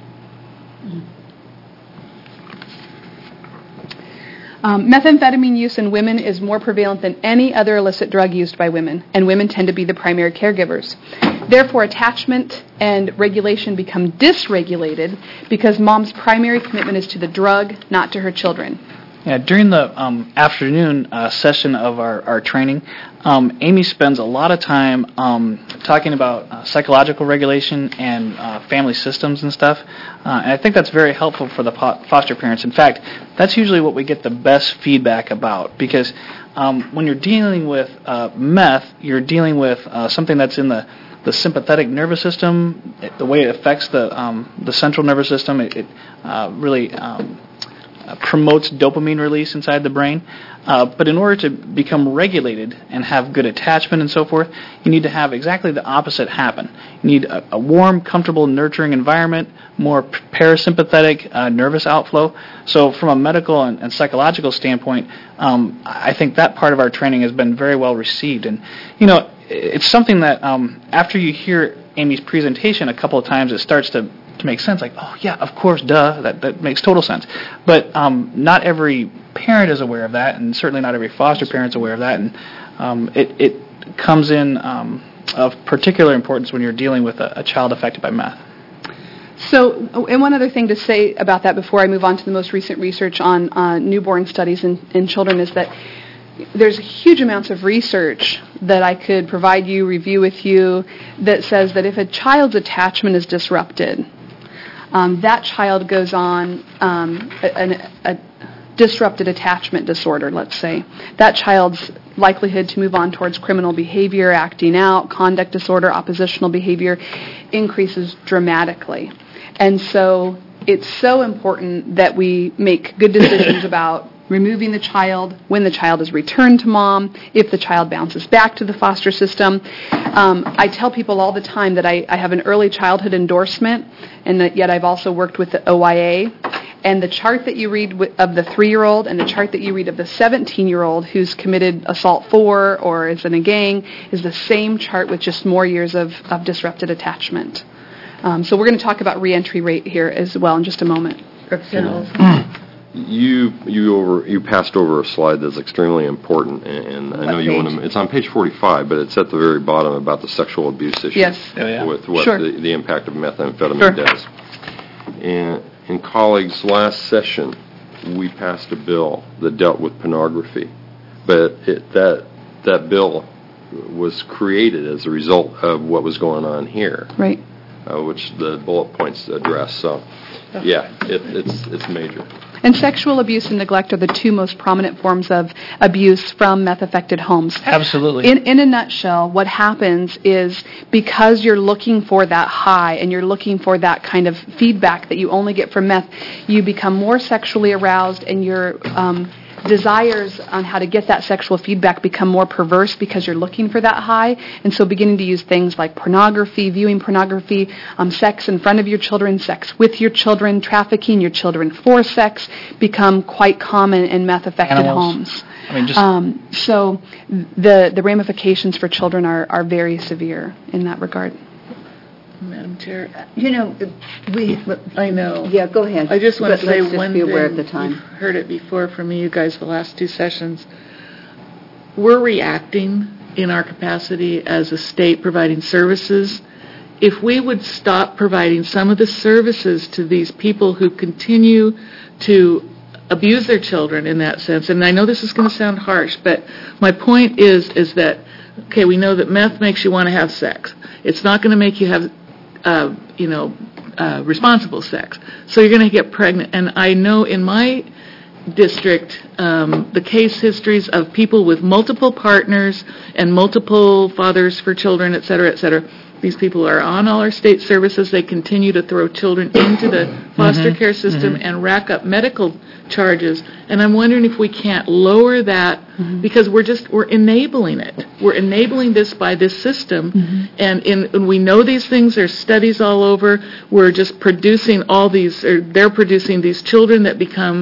Um, methamphetamine use in women is more prevalent than any other illicit drug used by women, and women tend to be the primary caregivers. Therefore, attachment and regulation become dysregulated because mom's primary commitment is to the drug, not to her children. Yeah, during the um, afternoon uh, session of our, our training, um, Amy spends a lot of time um, talking about uh, psychological regulation and uh, family systems and stuff. Uh, and I think that's very helpful for the po- foster parents. In fact, that's usually what we get the best feedback about, because um, when you're dealing with uh, meth, you're dealing with uh, something that's in the the sympathetic nervous system, it, the way it affects the um, the central nervous system. It, it uh, really um, uh, promotes dopamine release inside the brain. Uh, but in order to become regulated and have good attachment and so forth, you need to have exactly the opposite happen. You need a, a warm, comfortable, nurturing environment, more parasympathetic uh, nervous outflow. So from a medical and, and psychological standpoint, um, I think that part of our training has been very well received. And, you know, it's something that um, after you hear Amy's presentation a couple of times, it starts to, to make sense. Like, oh, yeah, of course, duh, that, that makes total sense. But um, not every parent is aware of that, and certainly not every foster parent is aware of that. And um, it, it comes in um, of particular importance when you're dealing with a, a child affected by meth. So, and one other thing to say about that before I move on to the most recent research on uh, newborn studies in, in children is that there's huge amounts of research that I could provide you, review with you, that says that if a child's attachment is disrupted, um, that child goes on um, a, a, a disrupted attachment disorder, let's say. That child's likelihood to move on towards criminal behavior, acting out, conduct disorder, oppositional behavior increases dramatically. And so it's so important that we make good decisions about removing the child, when the child is returned to mom, if the child bounces back to the foster system. Um, I tell people all the time that I, I have an early childhood endorsement, and that yet I've also worked with the O Y A. And the chart that you read of the three-year-old and the chart that you read of the seventeen-year-old who's committed assault four or is in a gang is the same chart with just more years of, of disrupted attachment. Um, so we're going to talk about reentry rate here as well in just a moment. You you over you passed over a slide that's extremely important, and, and I know you want to. It's on page forty-five, but it's at the very bottom about the sexual abuse issue. Yes. Oh, yeah. With what Sure. the, the impact of methamphetamine Sure. does. And in colleagues, last session we passed a bill that dealt with pornography, but it, that that bill was created as a result of what was going on here. Right. uh, which the bullet points address. So, yeah, it, it's it's major. And sexual abuse and neglect are the two most prominent forms of abuse from meth-affected homes. Absolutely. In, in a nutshell, what happens is because you're looking for that high and you're looking for that kind of feedback that you only get from meth, you become more sexually aroused and your um, desires on how to get that sexual feedback become more perverse because you're looking for that high. And so beginning to use things like pornography, viewing pornography, um, sex in front of your children, sex with your children, trafficking your children for sex become quite common in meth-affected Animals. homes. I mean, just Um, so the the ramifications for children are, are very severe in that regard. Madam Chair, You know, we, I know. yeah, go ahead. I just want But to say let's just one be aware thing. of the time. You've heard it before from me, you guys, the last two sessions. We're reacting in our capacity as a state providing services. If we would stop providing some of the services to these people who continue to abuse their children in that sense, and I know this is going to sound harsh, but my point is, is that, okay, we know that meth makes you want to have sex. It's not going to make you have Uh, you know, uh, responsible sex. So you're going to get pregnant. And I know in my district, um, the case histories of people with multiple partners and multiple fathers for children, et cetera, et cetera. These people are on all our state services. They continue to throw children into the foster Mm-hmm. care system Mm-hmm. and rack up medical charges. And I'm wondering if we can't lower that Mm-hmm. because we're just, we're enabling it. We're enabling this by this system. Mm-hmm. And, in, and we know these things. There's studies all over. We're just producing all these, or they're producing these children that become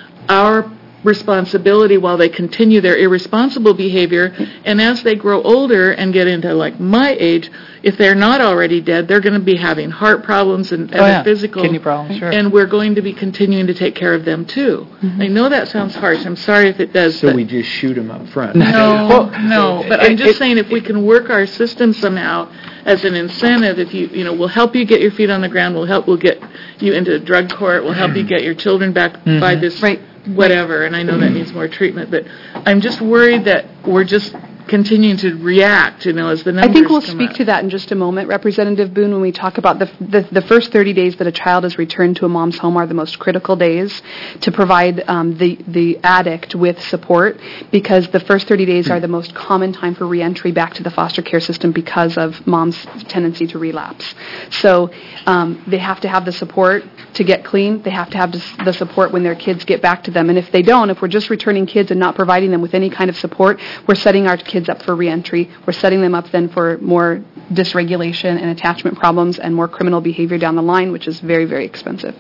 our responsibility while they continue their irresponsible behavior. And as they grow older and get into like my age, if they're not already dead, they're going to be having heart problems and Oh, other yeah. physical. Kidney problems, sure. And we're going to be continuing to take care of them too. I know that sounds harsh. I'm sorry if it does. So but we just shoot them up front. no, Well, no. But it- I'm just it- saying if we can work our system somehow as an incentive, if you, you know, we'll help you get your feet on the ground, we'll help, we'll get you into drug court, we'll help you get your children back by this Right. whatever, and I know that needs more treatment, but I'm just worried that we're just continuing to react, you know, as the numbers I think we'll come speak up. to that in just a moment, Representative Boone, when we talk about the, the the first thirty days that a child is returned to a mom's home are the most critical days to provide um, the, the addict with support, because the first thirty days are the most common time for reentry back to the foster care system because of mom's tendency to relapse. So um, they have to have the support to get clean. They have to have the support when their kids get back to them. And if they don't, if we're just returning kids and not providing them with any kind of support, we're setting our kids up for reentry. We're setting them up then for more dysregulation and attachment problems and more criminal behavior down the line, which is very, very expensive.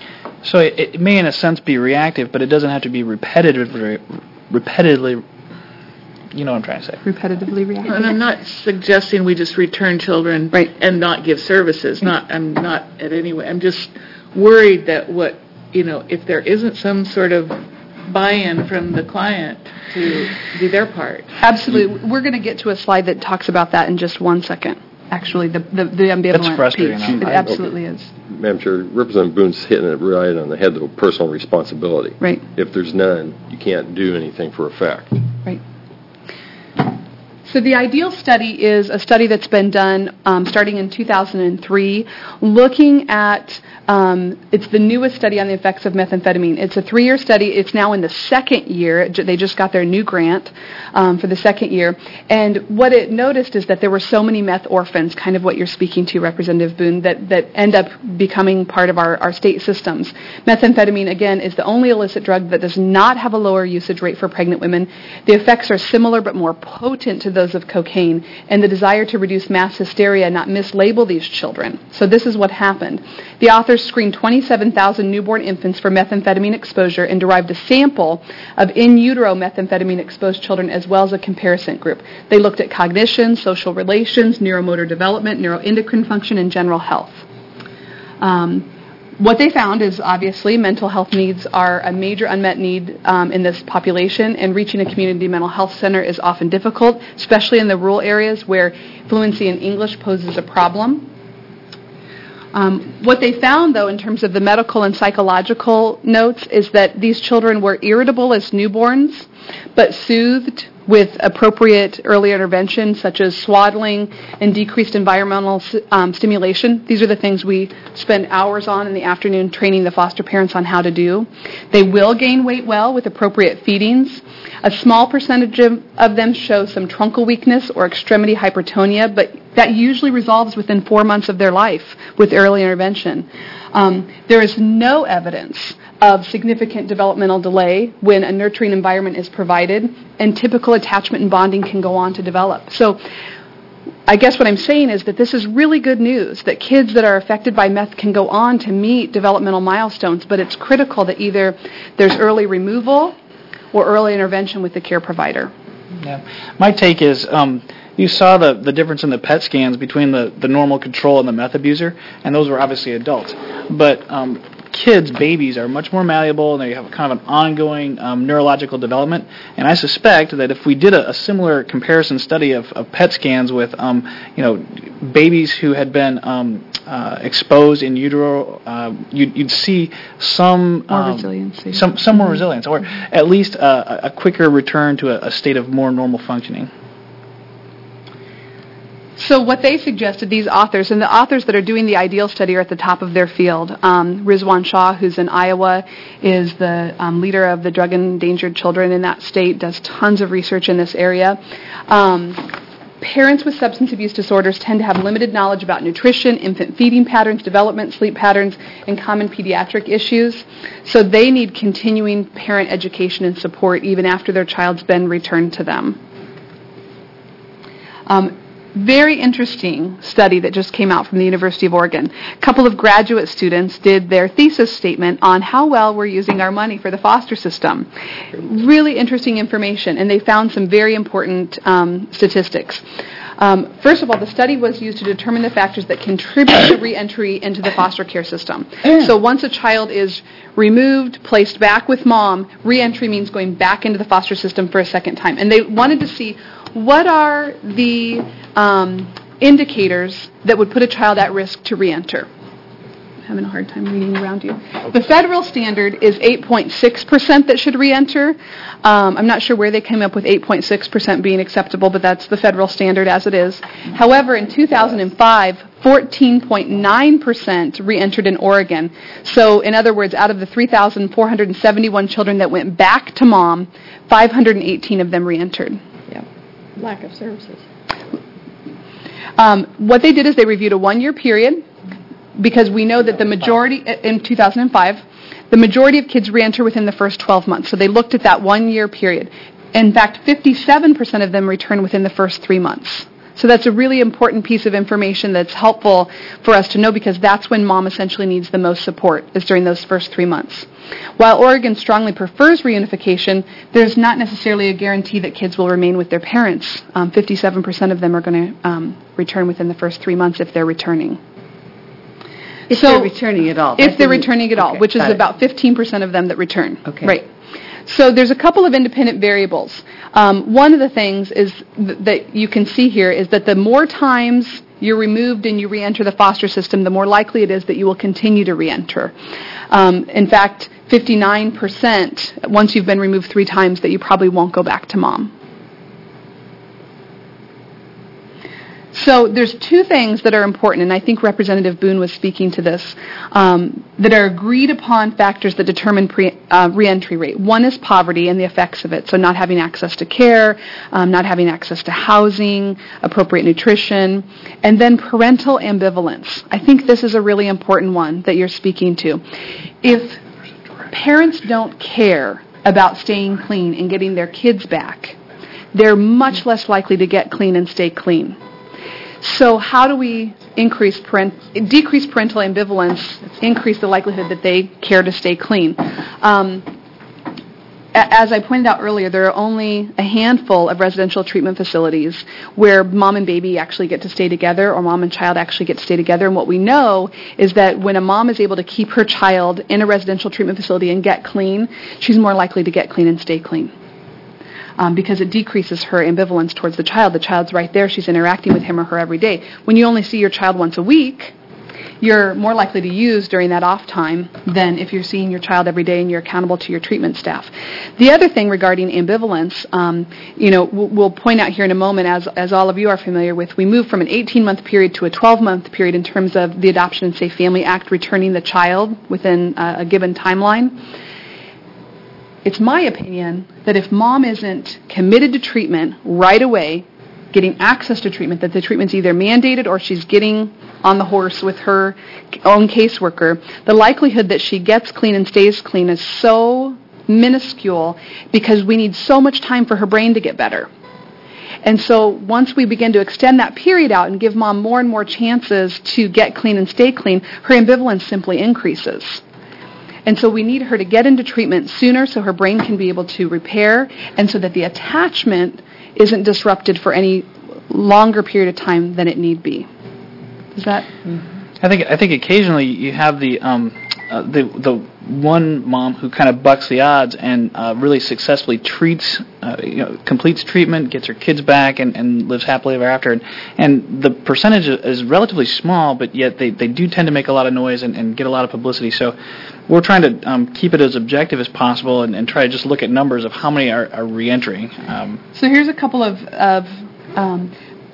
So it, it may, in a sense, be reactive, but it doesn't have to be repetitively, repetitively. You know what I'm trying to say. Repetitively reactive. And I'm not suggesting we just return children Right. and not give services. Not, I'm not at any way. I'm just worried that what, you know, if there isn't some sort of buy-in from the client to do their part. Absolutely. We're going to get to a slide that talks about that in just one second. Actually, the the, the ambivalent That's frustrating, piece. though. It absolutely is. Madam Chair, Representative Boone's hitting it right on the head, though, personal responsibility. Right. If there's none, you can't do anything for a fact. Right. So the IDEAL study is a study that's been done um, starting in two thousand three, looking at, um, it's the newest study on the effects of methamphetamine. It's a three-year study. It's now in the second year. They just got their new grant um, for the second year. And what it noticed is that there were so many meth orphans, kind of what you're speaking to, Representative Boone, that, that end up becoming part of our, our state systems. Methamphetamine, again, is the only illicit drug that does not have a lower usage rate for pregnant women. The effects are similar but more potent to those of cocaine, and the desire to reduce mass hysteria, not mislabel these children. So this is what happened. The authors screened twenty-seven thousand newborn infants for methamphetamine exposure and derived a sample of in utero methamphetamine-exposed children as well as a comparison group. They looked at cognition, social relations, neuromotor development, neuroendocrine function, and general health. Um, What they found is obviously mental health needs are a major unmet need um, in this population, and reaching a community mental health center is often difficult, especially in the rural areas where fluency in English poses a problem. Um, what they found, though, in terms of the medical and psychological notes, is that these children were irritable as newborns, but soothed with appropriate early intervention, such as swaddling and decreased environmental um, stimulation. These are the things we spend hours on in the afternoon training the foster parents on how to do. They will gain weight well with appropriate feedings. A small percentage of, of them show some truncal weakness or extremity hypertonia, but that usually resolves within four months of their life with early intervention. Um, there is no evidence of significant developmental delay when a nurturing environment is provided, and typical attachment and bonding can go on to develop. So I guess what I'm saying is that this is really good news, that kids that are affected by meth can go on to meet developmental milestones, but it's critical that either there's early removal or early intervention with the care provider. Yeah. My take is um, you saw the, the difference in the P E T scans between the, the normal control and the meth abuser, and those were obviously adults. But um, kids, babies, are much more malleable, and they have kind of an ongoing um, neurological development. And I suspect that if we did a, a similar comparison study of, of P E T scans with, um, you know, babies who had been um, uh, exposed in utero, uh, you'd, you'd see some more um, resiliency, some some more resilience, or at least uh, a quicker return to a, a state of more normal functioning. So what they suggested, these authors, and the authors that are doing the IDEAL study are at the top of their field. Um, Rizwan Shah, who's in Iowa, is the um, leader of the Drug Endangered Children in that state, does tons of research in this area. Um, parents with substance abuse disorders tend to have limited knowledge about nutrition, infant feeding patterns, development, sleep patterns, and common pediatric issues. So they need continuing parent education and support even after their child's been returned to them. Um, Very interesting study that just came out from the University of Oregon. A couple of graduate students did their thesis statement on how well we're using our money for the foster system. Really interesting information, and they found some very important um, statistics. Um, first of all, the study was used to determine the factors that contribute to reentry into the foster care system. So once a child is removed, placed back with mom, reentry means going back into the foster system for a second time. And they wanted to see what are the um, indicators that would put a child at risk to reenter. I'm having a hard time reading around you. The federal standard is eight point six percent that should reenter. Um, I'm not sure where they came up with eight point six percent being acceptable, but that's the federal standard as it is. However, in two thousand five, fourteen point nine percent reentered in Oregon. So, in other words, out of the three thousand four hundred seventy-one children that went back to mom, five hundred eighteen of them reentered. Yeah. Lack of services. Um, what they did is they reviewed a one-year period, because we know that the majority, in two thousand five, the majority of kids reenter within the first twelve months. So they looked at that one-year period. In fact, fifty-seven percent of them return within the first three months. So that's a really important piece of information that's helpful for us to know, because that's when mom essentially needs the most support, is during those first three months. While Oregon strongly prefers reunification, there's not necessarily a guarantee that kids will remain with their parents. Um, fifty-seven percent of them are going to um, return within the first three months if they're returning. If so, they're returning at all. If they're returning at all, okay, which is it. about fifteen percent of them that return. Okay. Right. So there's a couple of independent variables. Um, one of the things is th- that you can see here is that the more times you're removed and you reenter the foster system, the more likely it is that you will continue to reenter. Um, in fact, fifty-nine percent, once you've been removed three times, that you probably won't go back to mom. So there's two things that are important, and I think Representative Boone was speaking to this, um, that are agreed upon factors that determine pre, uh, reentry rate. One is poverty and the effects of it, so not having access to care, um, not having access to housing, appropriate nutrition, and then parental ambivalence. I think this is a really important one that you're speaking to. If parents don't care about staying clean and getting their kids back, they're much less likely to get clean and stay clean. So how do we increase parent, decrease parental ambivalence, increase the likelihood that they care to stay clean? Um, as I pointed out earlier, there are only a handful of residential treatment facilities where mom and baby actually get to stay together, or mom and child actually get to stay together. And what we know is that when a mom is able to keep her child in a residential treatment facility and get clean, she's more likely to get clean and stay clean. Um, because it decreases her ambivalence towards the child. The child's right there. She's interacting with him or her every day. When you only see your child once a week, you're more likely to use during that off time than if you're seeing your child every day and you're accountable to your treatment staff. The other thing regarding ambivalence, um, you know, we'll, we'll point out here in a moment, as as all of you are familiar with, we moved from an eighteen-month period to a twelve-month period in terms of the Adoption and Safe Family Act returning the child within uh, a given timeline. It's my opinion that if mom isn't committed to treatment right away, getting access to treatment, that the treatment's either mandated or she's getting on the horse with her own caseworker, the likelihood that she gets clean and stays clean is so minuscule because we need so much time for her brain to get better. And so once we begin to extend that period out and give mom more and more chances to get clean and stay clean, her ambivalence simply increases. And so we need her to get into treatment sooner so her brain can be able to repair and so that the attachment isn't disrupted for any longer period of time than it need be. Is that? I think I think occasionally you have the um, uh, the the one mom who kind of bucks the odds and uh, really successfully treats, uh, you know, completes treatment, gets her kids back, and, and lives happily ever after. And, and the percentage is relatively small, but yet they, they do tend to make a lot of noise and, and get a lot of publicity. So we're trying to um, keep it as objective as possible and, and try to just look at numbers of how many are, are reentering. Um, so here's a couple of, of um,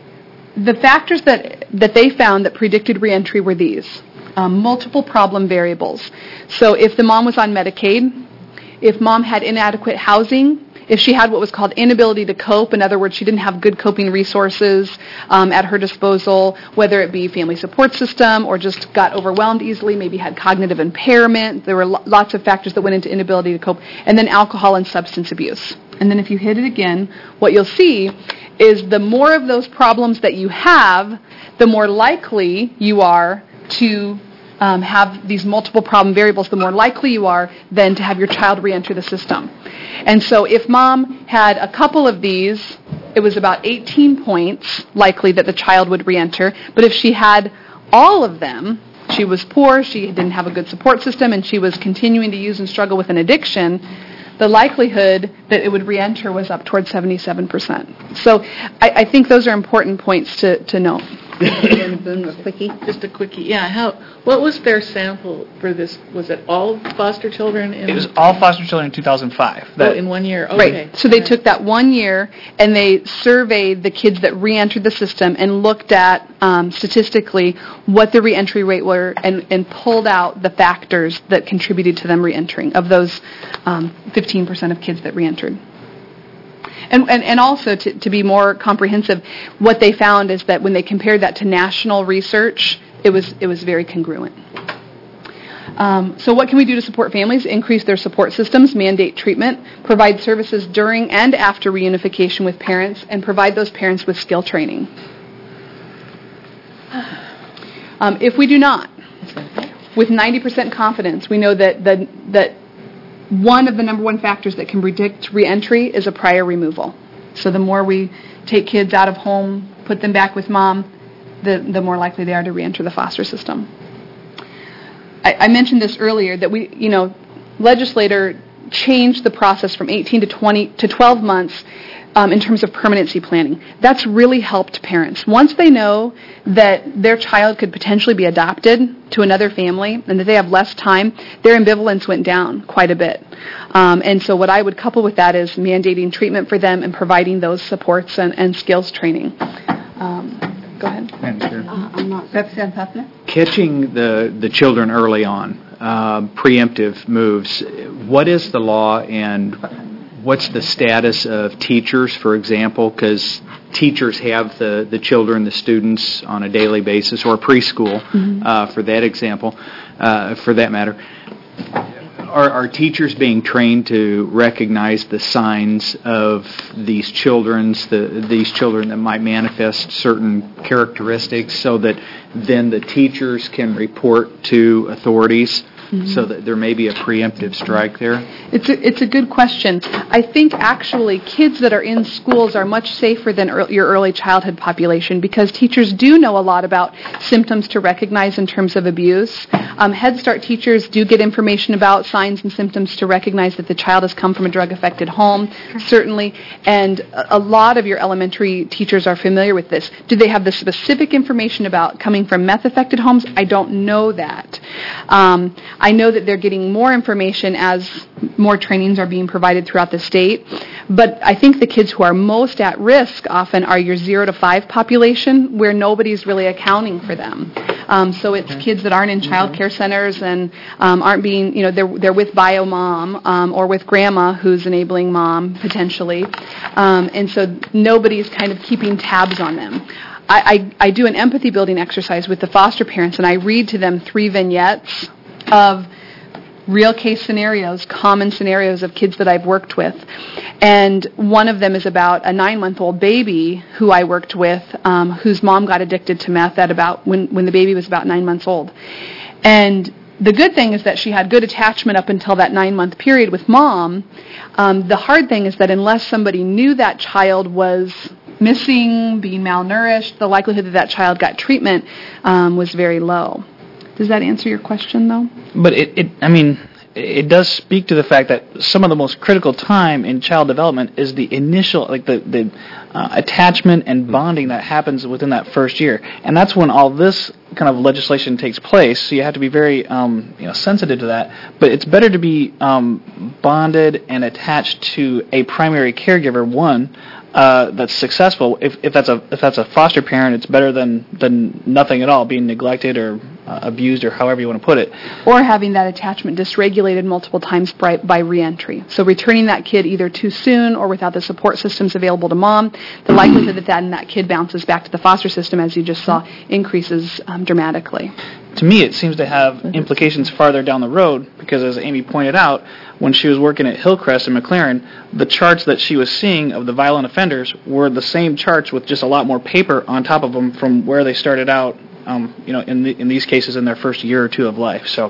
the factors that that they found that predicted reentry were these. Um, multiple problem variables. So if the mom was on Medicaid, if mom had inadequate housing, if she had what was called inability to cope, in other words, she didn't have good coping resources um, at her disposal, whether it be family support system or just got overwhelmed easily, maybe had cognitive impairment. There were lo- lots of factors that went into inability to cope. And then alcohol and substance abuse. And then if you hit it again, what you'll see is the more of those problems that you have, the more likely you are to um, have these multiple problem variables, the more likely you are then to have your child reenter the system. And so if mom had a couple of these, it was about eighteen points likely that the child would reenter. But if she had all of them, she was poor, she didn't have a good support system, and she was continuing to use and struggle with an addiction, the likelihood that it would reenter was up towards seventy-seven percent. So I, I think those are important points to, to note. A quickie? Just a quickie. Yeah. How? What was their sample for this? Was it all foster children? In it was all foster children in two thousand five. That, oh, in one year. Okay. Right. So they took that one year and they surveyed the kids that re-entered the system and looked at um, statistically what the re-entry rate were and, and pulled out the factors that contributed to them re-entering of those um, fifteen percent of kids that re-entered. And, and, and also, to, to be more comprehensive, what they found is that when they compared that to national research, it was it was very congruent. Um, so what can we do to support families? Increase their support systems, mandate treatment, provide services during and after reunification with parents, and provide those parents with skill training. Um, if we do not, with ninety percent confidence, we know that the, that one of the number one factors that can predict reentry is a prior removal. So the more we take kids out of home, put them back with mom, the, the more likely they are to reenter the foster system. I, I mentioned this earlier, that we, you know, legislator changed the process from eighteen to twenty to twelve months um, in terms of permanency planning. That's really helped parents. Once they know that their child could potentially be adopted to another family and that they have less time, their ambivalence went down quite a bit. Um, and so what I would couple with that is mandating treatment for them and providing those supports and, and skills training. Um, go ahead. Uh, I'm not. Representative Huffner? Catching the, the children early on, uh, preemptive moves, what is the law and what's the status of teachers, for example, because teachers have the, the children, the students on a daily basis, or preschool, mm-hmm. uh, for that example, uh, for that matter. Are, are teachers being trained to recognize the signs of these children's, the, these children that might manifest certain characteristics so that then the teachers can report to authorities Mm-hmm. so that there may be a preemptive strike there? It's a, it's a good question. I think actually kids that are in schools are much safer than early, your early childhood population because teachers do know a lot about symptoms to recognize in terms of abuse. Um, Head Start teachers do get information about signs and symptoms to recognize that the child has come from a drug-affected home, certainly, and a, a lot of your elementary teachers are familiar with this. Do they have the specific information about coming from meth-affected homes? I don't know that. Um, I know that they're getting more information as more trainings are being provided throughout the state, but I think the kids who are most at risk often are your zero to five population where nobody's really accounting for them. Um, so it's okay. Kids that aren't in child care centers and um, aren't being, you know, they're they're with bio mom um, or with grandma who's enabling mom potentially, um, and so nobody's kind of keeping tabs on them. I, I, I do an empathy building exercise with the foster parents, and I read to them three vignettes of real case scenarios, common scenarios of kids that I've worked with. And one of them is about a nine-month-old baby who I worked with, um, whose mom got addicted to meth at about when, when the baby was about nine months old. And the good thing is that she had good attachment up until that nine-month period with mom. Um, the hard thing is that unless somebody knew that child was missing, being malnourished, the likelihood that that child got treatment um, was very low. Does that answer your question, though? But it, it, I mean, it does speak to the fact that some of the most critical time in child development is the initial, like the, the uh, attachment and bonding that happens within that first year. And that's when all this kind of legislation takes place, so you have to be very um, you know, sensitive to that. But it's better to be um, bonded and attached to a primary caregiver, one, Uh, that's successful. If, if that's a if that's a foster parent, it's better than, than nothing at all, being neglected or uh, abused or however you want to put it. Or having that attachment dysregulated multiple times by, by reentry. So returning that kid either too soon or without the support systems available to mom, the likelihood that that, and that kid bounces back to the foster system, as you just saw, increases um, dramatically. To me, it seems to have implications farther down the road because, as Amy pointed out, when she was working at Hillcrest and McLaren, the charts that she was seeing of the violent offenders were the same charts with just a lot more paper on top of them from where they started out, um, you know, in, the, in these cases in their first year or two of life. So,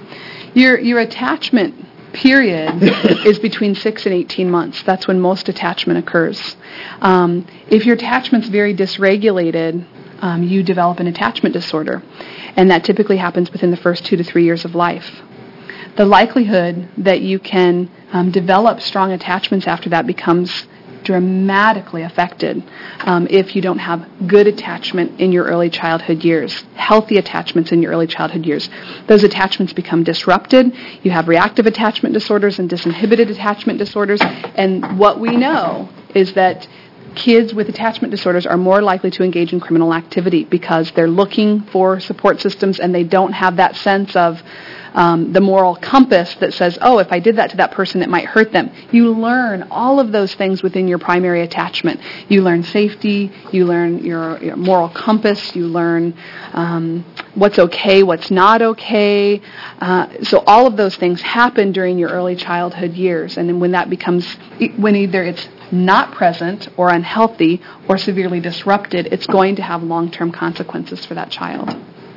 your your attachment period is between six and eighteen months. That's when most attachment occurs. Um, if your attachment's very dysregulated, um, you develop an attachment disorder, and that typically happens within the first two to three years of life. The likelihood that you can um, develop strong attachments after that becomes dramatically affected um, if you don't have good attachment in your early childhood years, healthy attachments in your early childhood years. Those attachments become disrupted. You have reactive attachment disorders and disinhibited attachment disorders. And what we know is that kids with attachment disorders are more likely to engage in criminal activity because they're looking for support systems and they don't have that sense of um, the moral compass that says, oh, if I did that to that person, it might hurt them. You learn all of those things within your primary attachment. You learn safety, you learn your, your moral compass, you learn um, what's okay, what's not okay. Uh, so all of those things happen during your early childhood years. And then when that becomes, when either it's not present or unhealthy or severely disrupted, it's going to have long-term consequences for that child.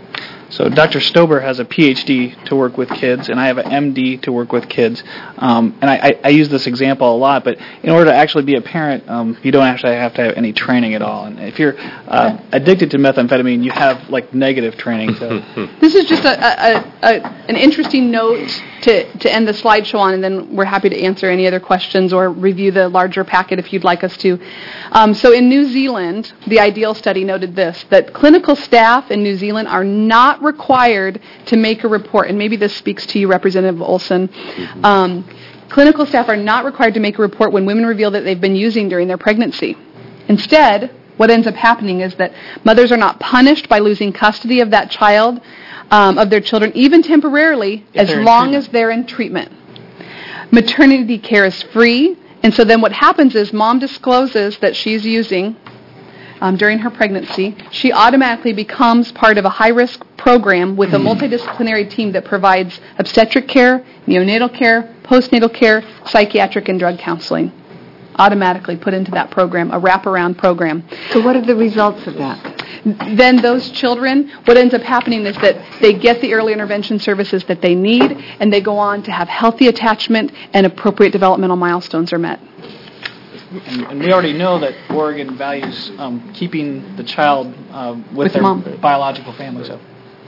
So Doctor Stober has a P H D to work with kids, and I have an M D to work with kids. Um, and I, I, I use this example a lot, but in order to actually be a parent, um, you don't actually have to have any training at all. And if you're uh, addicted to methamphetamine, you have like negative training. So. This is just a, a, a an interesting note to, to end the slideshow on, and then we're happy to answer any other questions or review the larger packet if you'd like us to. Um, so in New Zealand, the IDEAL study noted this, that clinical staff in New Zealand are not required to make a report, and maybe this speaks to you, Representative Olson. Um, clinical staff are not required to make a report when women reveal that they've been using during their pregnancy. Instead, what ends up happening is that mothers are not punished by losing custody of that child, um, of their children, even temporarily, as long as they're in treatment. Maternity care is free, and so then what happens is mom discloses that she's using Um, during her pregnancy. She automatically becomes part of a high-risk program with a multidisciplinary team that provides obstetric care, neonatal care, postnatal care, psychiatric, and drug counseling. automatically put into that program, a wraparound program. So what are the results of that? Then those children, what ends up happening is that they get the early intervention services that they need, and they go on to have healthy attachment and appropriate developmental milestones are met. And, and we already know that Oregon values um, keeping the child uh, with, With their mom. biological family. So.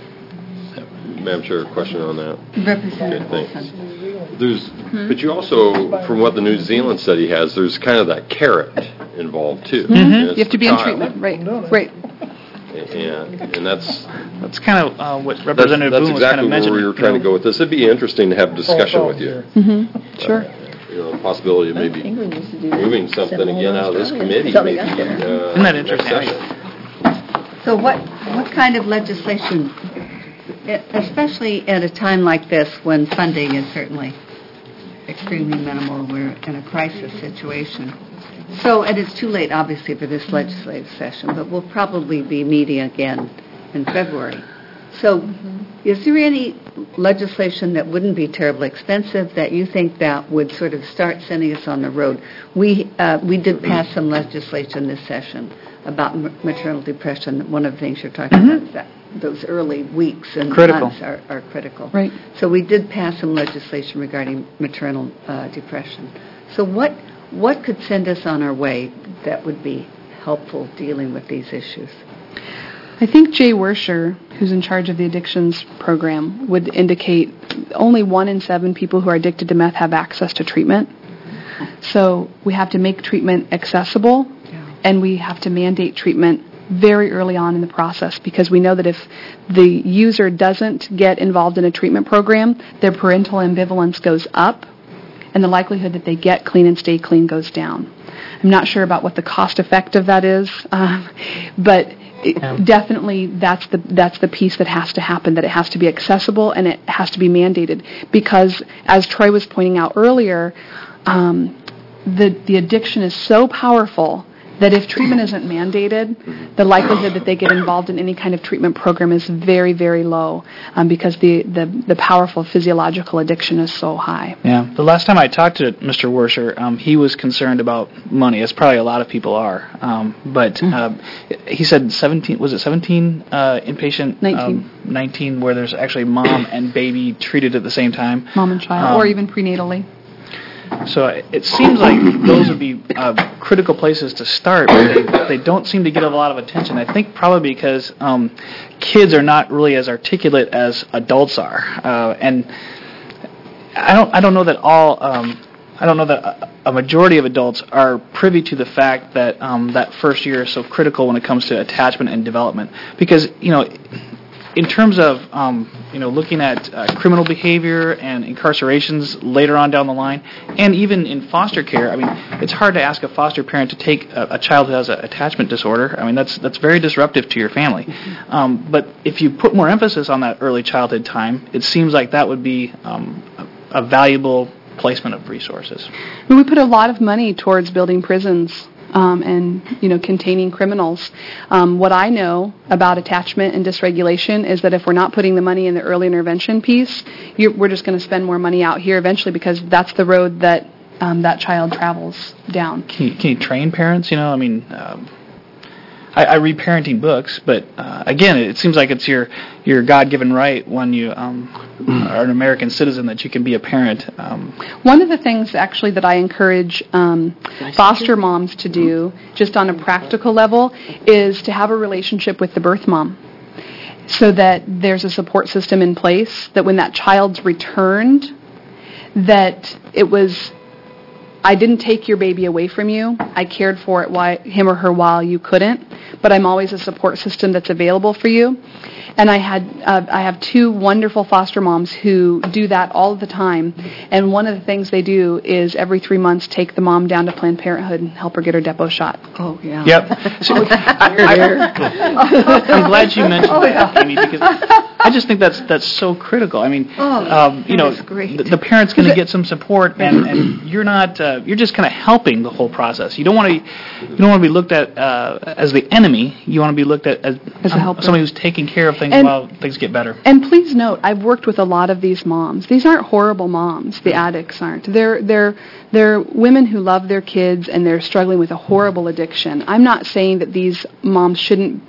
Madam Chair, a question on that. Representative Okay, Wilson. thanks. There's, but you also, from what the New Zealand study has, there's kind of that carrot involved too. Mm-hmm. And You it's have to the be on child. treatment, right? Right. And, and that's That's kind of uh, what that's, Representative that's Boone was exactly kind of where mentioning. we were trying to go with this. It'd be interesting to have discussion with you. Mm-hmm. Sure. You know, the possibility of maybe England used to do that. moving something Seven again out of this Australia. committee. Until they Maybe, got there. uh, Isn't that next interesting? session. So what, what kind of legislation, e- especially at a time like this when funding is certainly extremely minimal, we're in a crisis situation. So, and it's too late, obviously, for this legislative session, but we'll probably be meeting again in February. So, is there any legislation that wouldn't be terribly expensive that you think that would sort of start sending us on the road? We uh, we did pass some legislation this session about m- maternal depression. One of the things you're talking about is that those early weeks and Critical. months are, are critical. Right. So we did pass some legislation regarding maternal uh, depression. So what what could send us on our way that would be helpful dealing with these issues? I think Jay Wersher, who's in charge of the addictions program, would indicate only one in seven people who are addicted to meth have access to treatment. So we have to make treatment accessible, Yeah. and we have to mandate treatment very early on in the process, because we know that if the user doesn't get involved in a treatment program, their parental ambivalence goes up, and the likelihood that they get clean and stay clean goes down. I'm not sure about what the cost effect of that is, um, but it, Yeah. definitely that's the that's the piece that has to happen, that it has to be accessible and it has to be mandated, because as Troy was pointing out earlier, um, the the addiction is so powerful that if treatment isn't mandated, the likelihood that they get involved in any kind of treatment program is very, very low, um, because the, the, the powerful physiological addiction is so high. Yeah. The last time I talked to Mister Wersher, um, he was concerned about money, as probably a lot of people are. Um, but uh, he said seventeen, was it seventeen uh, inpatient? nineteen. Um, nineteen, where there's actually mom and baby treated at the same time. Mom and child, Um, or even prenatally. So it seems like those would be uh, critical places to start, but they, they don't seem to get a lot of attention. I think probably because um, kids are not really as articulate as adults are, uh, and I don't I don't know that all um, I don't know that a, a majority of adults are privy to the fact that um, that first year is so critical when it comes to attachment and development, because you know. In terms of um, you know looking at uh, criminal behavior and incarcerations later on down the line, and even in foster care, I mean, it's hard to ask a foster parent to take a, a child who has an attachment disorder. I mean, that's that's very disruptive to your family. Um, but if you put more emphasis on that early childhood time, it seems like that would be um, a, a valuable placement of resources. We put a lot of money towards building prisons. Um, and, you know, containing criminals. Um, what I know about attachment and dysregulation is that if we're not putting the money in the early intervention piece, you're, we're just going to spend more money out here eventually, because that's the road that um, that child travels down. Can you, can you train parents? You know, I mean, um, I, I read parenting books, but uh, again, it seems like it's your your God-given right when you um, are an American citizen that you can be a parent. Um, One of the things actually that I encourage um, foster moms to do, just on a practical level, is to have a relationship with the birth mom, so that there's a support system in place, that when that child's returned, that it was, I didn't take your baby away from you. I cared for it, while, him or her, while you couldn't, but I'm always a support system that's available for you. And I had uh, I have two wonderful foster moms who do that all the time. And one of the things they do is every three months take the mom down to Planned Parenthood and help her get her depot shot. Oh, yeah. Yep. So, I, am glad you mentioned Oh, yeah. that, Amy, because I I just think that's that's so critical. I mean, Oh, um, you that know, is great. the, the parent's going to get some support, and, and you're not uh, you're just kind of helping the whole process. You don't want to you don't want to be looked at uh, as the enemy. You want to be looked at as, As a um, helper. somebody who's taking care of things And- while things get better. And please note, I've worked with a lot of these moms. These aren't horrible moms. The addicts aren't. They're they're they're women who love their kids and they're struggling with a horrible addiction. I'm not saying that these moms shouldn't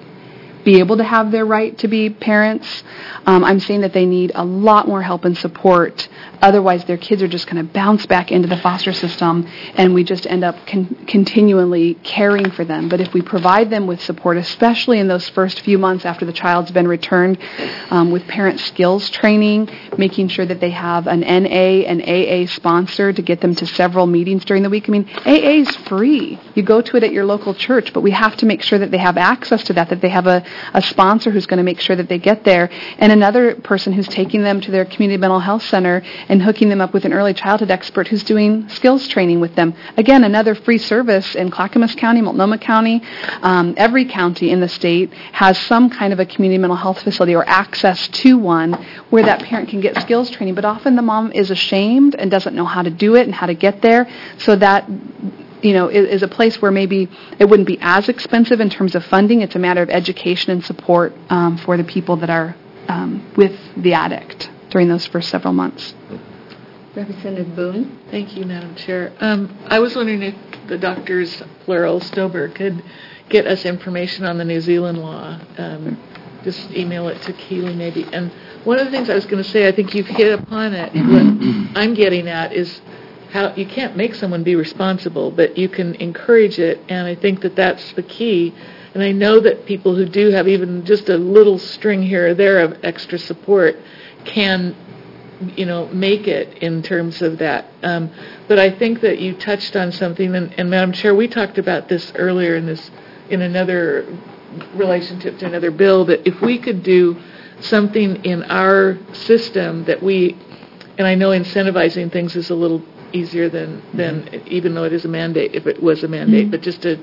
be able to have their right to be parents. Um, I'm saying that they need a lot more help and support. Otherwise, their kids are just going to bounce back into the foster system, and we just end up con- continually caring for them. But if we provide them with support, especially in those first few months after the child's been returned, um, with parent skills training, making sure that they have an N A and A A sponsor to get them to several meetings during the week. I mean, A A is free. You go to it at your local church, but we have to make sure that they have access to that, that they have a, a sponsor who's going to make sure that they get there, and another person who's taking them to their community mental health center and hooking them up with an early childhood expert who's doing skills training with them. Again, another free service in Clackamas County, Multnomah County. Um, every county in the state has some kind of a community mental health facility or access to one where that parent can get skills training. But often the mom is ashamed and doesn't know how to do it and how to get there, so that you know, is, is a place where maybe it wouldn't be as expensive in terms of funding. It's a matter of education and support um, for the people that are um, with the addict during those first several months. Representative Boone? Thank you, Madam Chair. Um, I was wondering if the doctors, plural, Stober, could get us information on the New Zealand law. Um, just email it to Keely maybe. And one of the things I was going to say, I think you've hit upon it. What I'm getting at is how you can't make someone be responsible, but you can encourage it, and I think that that's the key. And I know that people who do have even just a little string here or there of extra support can, you know, make it in terms of that. Um, but I think that you touched on something, and, and Madam Chair, we talked about this earlier in this in another relationship to another bill, that if we could do something in our system that we, and I know incentivizing things is a little easier than, than mm-hmm. even though it is a mandate, if it was a mandate, mm-hmm. but just to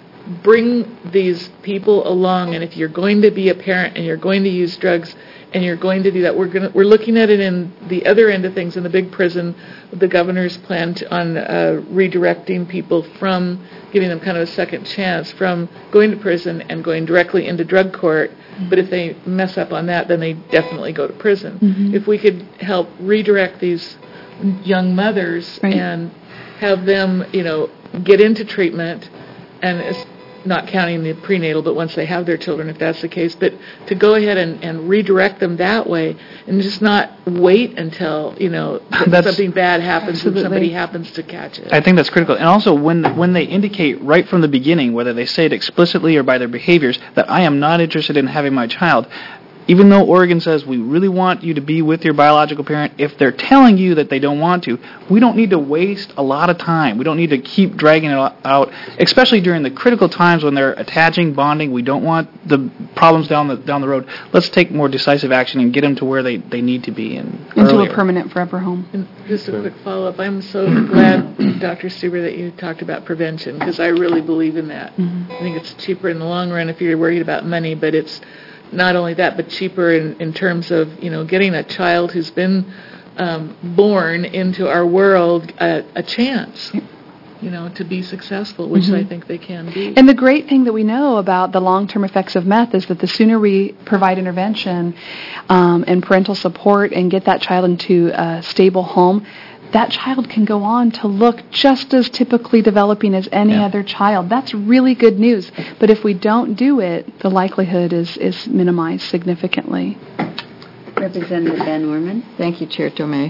bring these people along, and if you're going to be a parent and you're going to use drugs and you're going to do that, we're going to, we're looking at it in the other end of things in the big prison, the governor's plan to, on uh, redirecting people from giving them kind of a second chance from going to prison and going directly into drug court. Mm-hmm. But if they mess up on that, then they definitely go to prison. Mm-hmm. If we could help redirect these young mothers right. and have them, you know, get into treatment, and it's not counting the prenatal, but once they have their children, if that's the case, but to go ahead and, and redirect them that way and just not wait until, you know, something bad happens absolutely. and somebody happens to catch it. I think that's critical. And also when when they indicate right from the beginning, whether they say it explicitly or by their behaviors, that I am not interested in having my child, even though Oregon says we really want you to be with your biological parent, if they're telling you that they don't want to, we don't need to waste a lot of time. We don't need to keep dragging it out, especially during the critical times when they're attaching, bonding. We don't want the problems down the down the road. Let's take more decisive action and get them to where they, they need to be. And Into earlier. a permanent forever home. And just a quick follow-up. I'm so glad, Doctor Stuber, that you talked about prevention, because I really believe in that. Mm-hmm. I think it's cheaper in the long run if you're worried about money, but it's not only that, but cheaper in, in terms of, you know, getting a child who's been um, born into our world a, a chance, you know, to be successful, which mm-hmm. I think they can be. And the great thing that we know about the long-term effects of meth is that the sooner we provide intervention um, and parental support and get that child into a stable home, that child can go on to look just as typically developing as any yeah. other child. That's really good news. But if we don't do it, the likelihood is, is minimized significantly. Representative Van Orman. Thank you, Chair Tomei.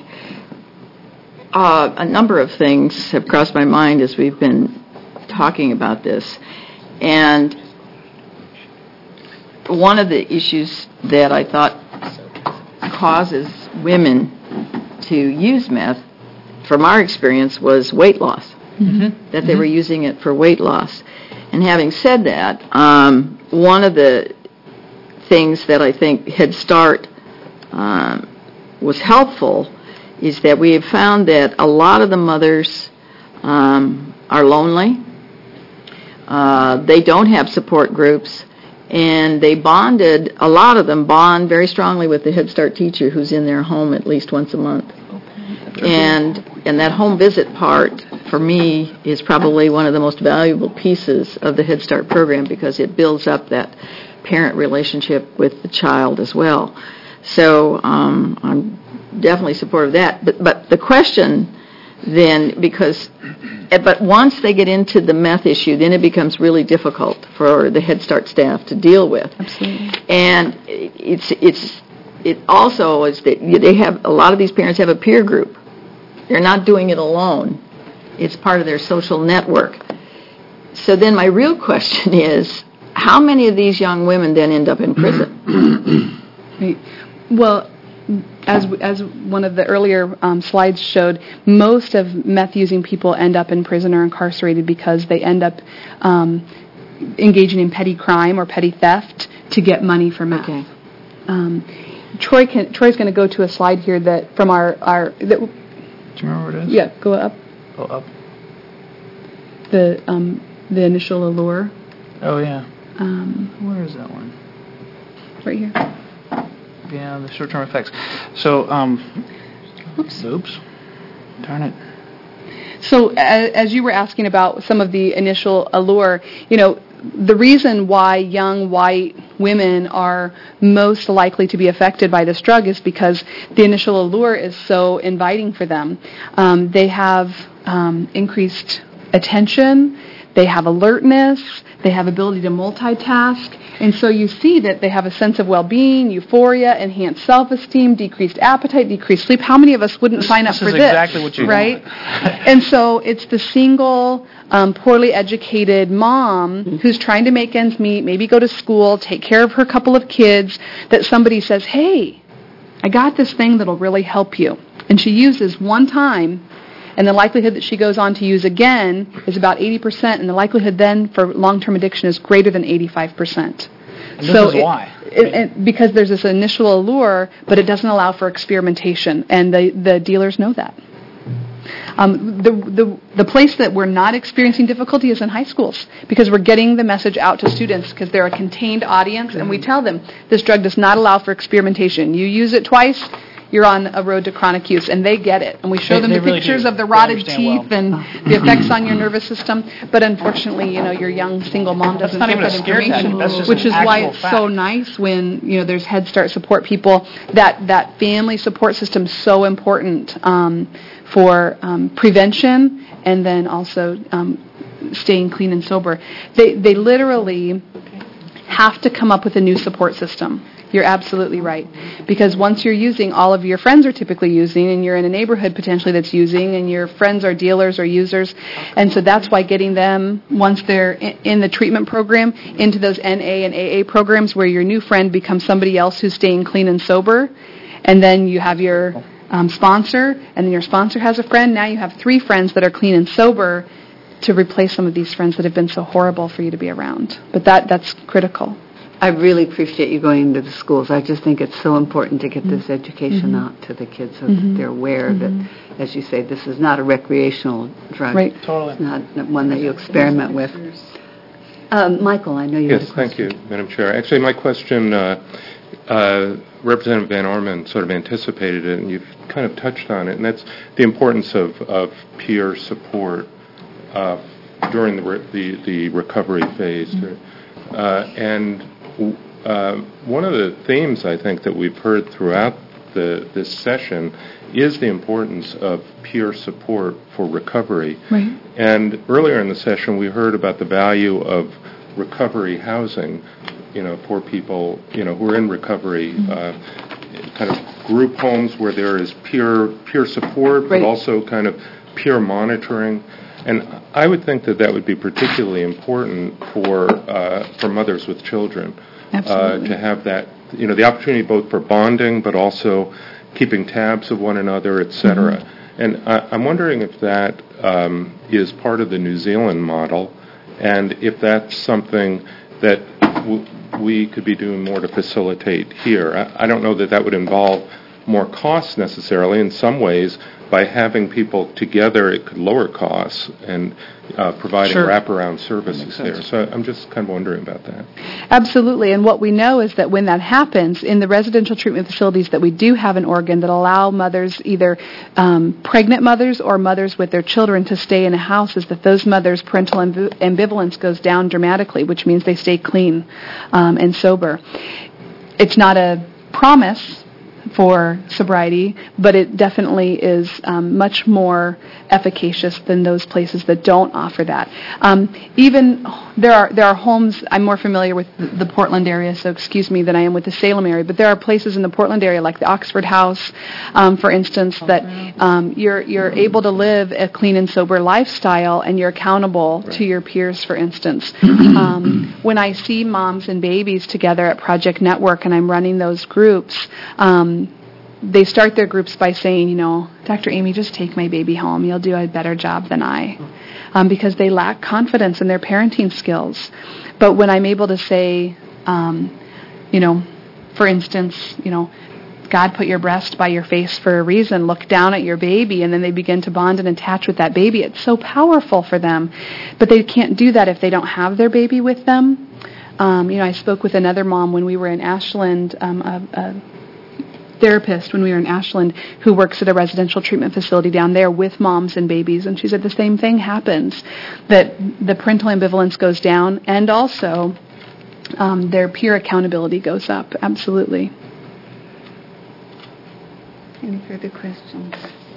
Uh, a number of things have crossed my mind as we've been talking about this. And one of the issues that I thought causes women to use meth, from our experience, was weight loss, mm-hmm. that they mm-hmm. were using it for weight loss. And having said that, um, one of the things that I think Head Start um, was helpful is that we have found that a lot of the mothers um, are lonely. Uh, they don't have support groups, And they bonded, a lot of them bond very strongly with the Head Start teacher who's in their home at least once a month. And and that home visit part, for me, is probably one of the most valuable pieces of the Head Start program because it builds up that parent relationship with the child as well. So um, I'm definitely supportive of that. But, but the question then, because, but once they get into the meth issue, then it becomes really difficult for the Head Start staff to deal with. Absolutely. And it's it's it also is that they have, a lot of these parents have a peer group. They're not doing it alone. It's part of their social network. So then my real question is, how many of these young women then end up in prison? Well, as as one of the earlier um, slides showed, most of meth-using people end up in prison or incarcerated because they end up um, engaging in petty crime or petty theft to get money for meth. Okay. Um, Troy can, Troy's going to go to a slide here that from our our. That, Do you remember what it is? Yeah, go up. Go up. The um, the initial allure. Oh, yeah. Um, Where is that one? right here. Yeah, the short-term effects. So, um, oops. Oops. Darn it. So as, as you were asking about some of the initial allure, you know, the reason why young white women are most likely to be affected by this drug is because the initial allure is so inviting for them. Um, they have um, increased attention, they have alertness, they have ability to multitask, and so you see that they have a sense of well-being, euphoria, enhanced self-esteem, decreased appetite, decreased sleep. How many of us wouldn't This- sign up this for is this? exactly what you right? want. And so it's the single, um, poorly educated mom who's trying to make ends meet, maybe go to school, take care of her couple of kids, that somebody says, hey, I got this thing that'll really help you. And she uses one time, and the likelihood that she goes on to use again is about eighty percent, and the likelihood then for long-term addiction is greater than eighty-five percent. And this so is it- why. It, it, because there's this initial allure, but it doesn't allow for experimentation, and the, the dealers know that. Um, the, the the place that we're not experiencing difficulty is in high schools, because we're getting the message out to students because they're a contained audience, and we tell them this drug does not allow for experimentation. You use it twice, you're on a road to chronic use, and they get it. And we show They- them they the really pictures do. of the They rotted understand teeth well. and the effects on your nervous system. But unfortunately, you know, your young single mom doesn't not get even a that scare tactic. information, That's just which an is why actual it's fact. so nice when, you know, there's Head Start support people. That that family support system is so important um, for um, prevention and then also um, staying clean and sober. They they literally have to come up with a new support system. You're absolutely right. Because once you're using, all of your friends are typically using, and you're in a neighborhood potentially that's using, and your friends are dealers or users. And so that's why getting them, once they're in, in the treatment program, into those N A and A A programs where your new friend becomes somebody else who's staying clean and sober. And then you have your um, sponsor, and then your sponsor has a friend. Now you have three friends that are clean and sober to replace some of these friends that have been so horrible for you to be around. But that that's critical. I really appreciate you going into the schools. I just think it's so important to get this education Mm-hmm. out to the kids so that they're aware that, as you say, this is not a recreational drug. Right. Totally. It's not not one that you experiment with. Um, Michael, I know you had a Yes, thank question. you, Madam Chair. Actually, my question, uh, uh, Representative Van Orman sort of anticipated it, and you've kind of touched on it, and that's the importance of, of peer support uh, during the, re- the the recovery phase. Mm-hmm. Uh, and uh, one of the themes I think that we've heard throughout the this session is the importance of peer support for recovery. Right. And earlier in the session, we heard about the value of recovery housing, you know, for people, you know, who are in recovery, Mm-hmm. uh, kind of group homes where there is peer peer support, Right. but also kind of peer monitoring. And I would think that that would be particularly important for uh, for mothers with children. Absolutely. Uh, to have that, you know, the opportunity both for bonding, but also keeping tabs of one another, et cetera. Mm-hmm. And I, I'm wondering if that um, is part of the New Zealand model, and if that's something that w- we could be doing more to facilitate here. I, I don't know that that would involve more costs necessarily. In some ways, by having people together, it could lower costs and uh, providing Sure. wraparound services there. So I'm just kind of wondering about that. Absolutely. And what we know is that when that happens, in the residential treatment facilities that we do have in Oregon that allow mothers, either um, pregnant mothers or mothers with their children, to stay in a house, is that those mothers' parental ambi- ambivalence goes down dramatically, which means they stay clean um, and sober. It's not a promise for sobriety, but it definitely is um, much more efficacious than those places that don't offer that. Um, even there are there are homes. I'm more familiar with the Portland area, so excuse me, than I am with the Salem area. But there are places in the Portland area, like the Oxford House, um, for instance, that um, you're you're able to live a clean and sober lifestyle, and you're accountable right. to your peers. For instance, um, when I see moms and babies together at Project Network, and I'm running those groups. Um, They start their groups by saying, you know, Doctor Amy, just take my baby home. You'll do a better job than I. Um, because they lack confidence in their parenting skills. But when I'm able to say, um, you know, for instance, you know, God put your breast by your face for a reason. Look down at your baby, and then they begin to bond and attach with that baby. It's so powerful for them. But they can't do that if they don't have their baby with them. Um, you know, I spoke with another mom when we were in Ashland, um, a, a therapist when we were in Ashland, who works at a residential treatment facility down there with moms and babies, and she said the same thing happens, that the parental ambivalence goes down, and also um, their peer accountability goes up. Absolutely. Any further questions?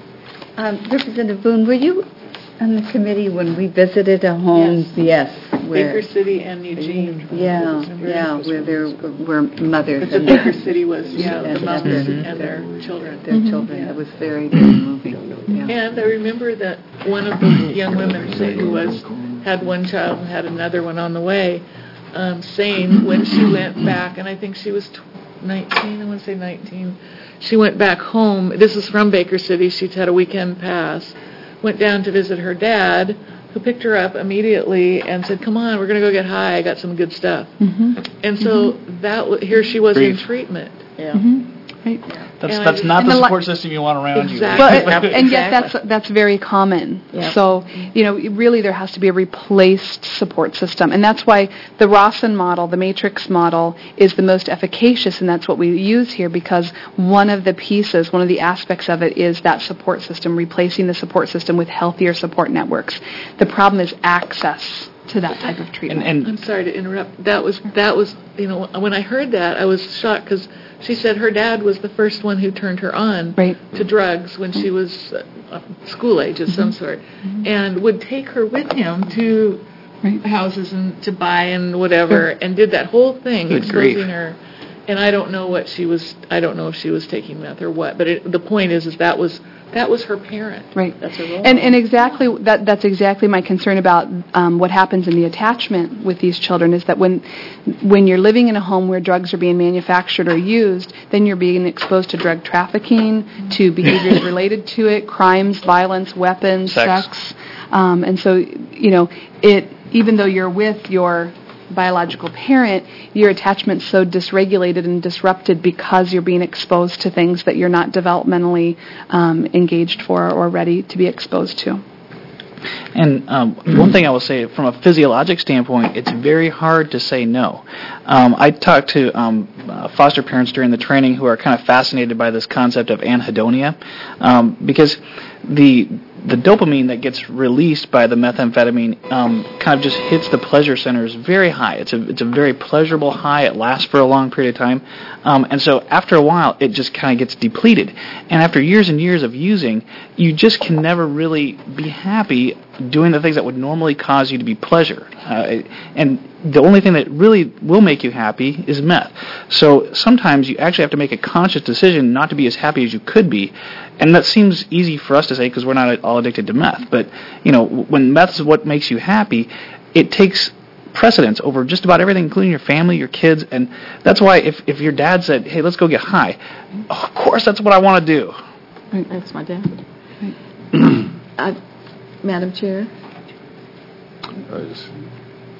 Um, Representative Boone, were you on the committee when we visited a home? Yes. Yes. Where, Baker City and Eugene. Yeah, yeah, where there were mothers. But the Baker City was, yeah, and the mothers and and their children. Their mm-hmm. children. Yeah. It was very, very moving. Yeah. And I remember that one of the young women say, who was had one child and had another one on the way, um, saying when she went back, and I think she was nineteen, I want to say nineteen, she went back home. This is from Baker City. She'd had a weekend pass. Went down to visit her dad, who picked her up immediately and said, come on, we're going to go get high. I got some good stuff. Mm-hmm. And so mm-hmm. that w- here she was Brief. in treatment. Yeah. Mm-hmm. Right. That's and that's I, not the support li- system you want around exactly. you. Well, and yet that's that's very common. Yep. So, you know, really there has to be a replaced support system. And that's why the Rawson model, the matrix model, is the most efficacious, and that's what we use here, because one of the pieces, one of the aspects of it is that support system, replacing the support system with healthier support networks. The problem is access to that type of treatment. And, and I'm sorry to interrupt. That was, that was, you know, when I heard that, I was shocked, because she said her dad was the first one who turned her on right. to drugs when she was uh, school age of mm-hmm. some sort, mm-hmm. and would take her with him to right. houses and to buy and whatever, and did that whole thing, Good exposing grief. her. And I don't know what she was. I don't know if she was taking meth or what. But it, the point is, is that was that was her parent. Right. That's her role. And and exactly that. That's exactly my concern about um, what happens in the attachment with these children, is that when when you're living in a home where drugs are being manufactured or used, then you're being exposed to drug trafficking, mm-hmm. to behaviors related to it, crimes, violence, weapons, sex, sex. Um, and so you know it. Even though you're with your biological parent, your attachment's so dysregulated and disrupted because you're being exposed to things that you're not developmentally um, engaged for or ready to be exposed to. And um, one thing I will say, from a physiologic standpoint, it's very hard to say no. Um, I talked to um, uh, foster parents during the training who are kind of fascinated by this concept of anhedonia, um, because the the dopamine that gets released by the methamphetamine um, kind of just hits the pleasure centers very high. It's a it's a very pleasurable high. It lasts for a long period of time. Um, and so after a while, it just kind of gets depleted. And after years and years of using, you just can never really be happy doing the things that would normally cause you to be pleasure. Uh, and the only thing that really will make you happy is meth. So sometimes you actually have to make a conscious decision not to be as happy as you could be. And that seems easy for us to say because we're not all addicted to meth. But, you know, when meth is what makes you happy, it takes precedence over just about everything, including your family, your kids. And that's why if, if your dad said, hey, let's go get high, of course that's what I want to do. Right, that's my dad. Right. uh, Madam Chair? I just,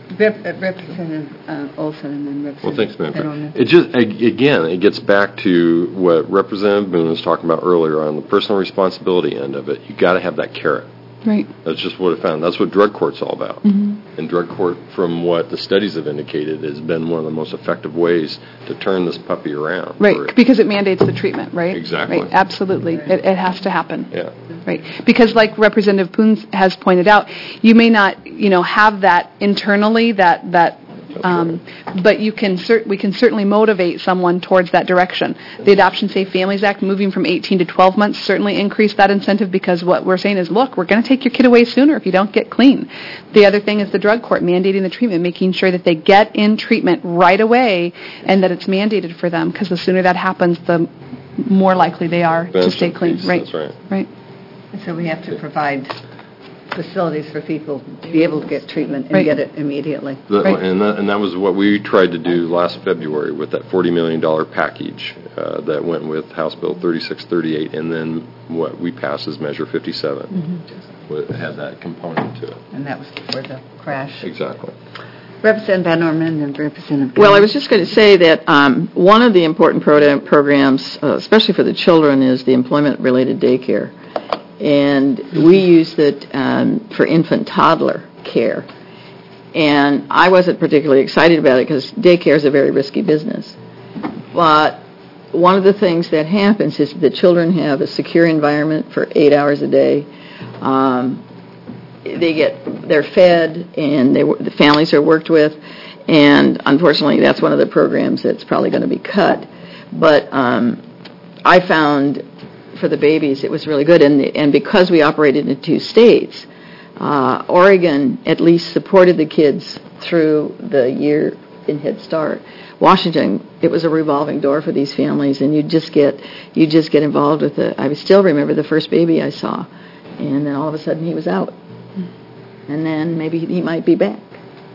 Rep- uh, Representative uh, Olson and then Representative Well, thanks, Madam Chair. Fennerman. It just, ag- again, it gets back to what Representative Boone was talking about earlier on the personal responsibility end of it. You got to have that carrot. Right. That's just what I found. That's what drug court's all about. Mm-hmm. And drug court, from what the studies have indicated, has been one of the most effective ways to turn this puppy around. Right, for- because it mandates the treatment, right? Exactly. Right, absolutely. It, it has to happen. Yeah. Right, because like Representative Poon has pointed out, you may not, you know, have that internally, that that, um, but you can cert- we can certainly motivate someone towards that direction. The Adoption Safe Families Act, moving from eighteen to twelve months, certainly increased that incentive because what we're saying is, look, we're going to take your kid away sooner if you don't get clean. The other thing is the drug court mandating the treatment, making sure that they get in treatment right away and that it's mandated for them, because the sooner that happens, the more likely they are to stay clean. Piece, Right. That's right. Right. So we have to provide facilities for people to be able to get treatment and Right. get it immediately. The- Right. And, that, and that was what we tried to do last February with that forty million dollars package uh, that went with House Bill thirty-six thirty-eight, and then what we passed as Measure fifty-seven. Mm-hmm. It had that component to it. And that was before the crash. Exactly. Representative Van Orman and Representative Well, I Gilman. was just going to say that um, one of the important pro- programs, uh, especially for the children, is the employment-related daycare. And we used it um, for infant toddler care. And I wasn't particularly excited about it because daycare is a very risky business. But one of the things that happens is the children have a secure environment for eight hours a day. Um, they get, they're fed, and they, the families are worked with. And unfortunately, that's one of the programs that's probably going to be cut. But um, I found for the babies, it was really good. And, the, and because we operated in two states, uh, Oregon at least supported the kids through the year in Head Start. Washington, it was a revolving door for these families, and you just get you just get involved with it. I still remember the first baby I saw, and then all of a sudden he was out, and then maybe he might be back.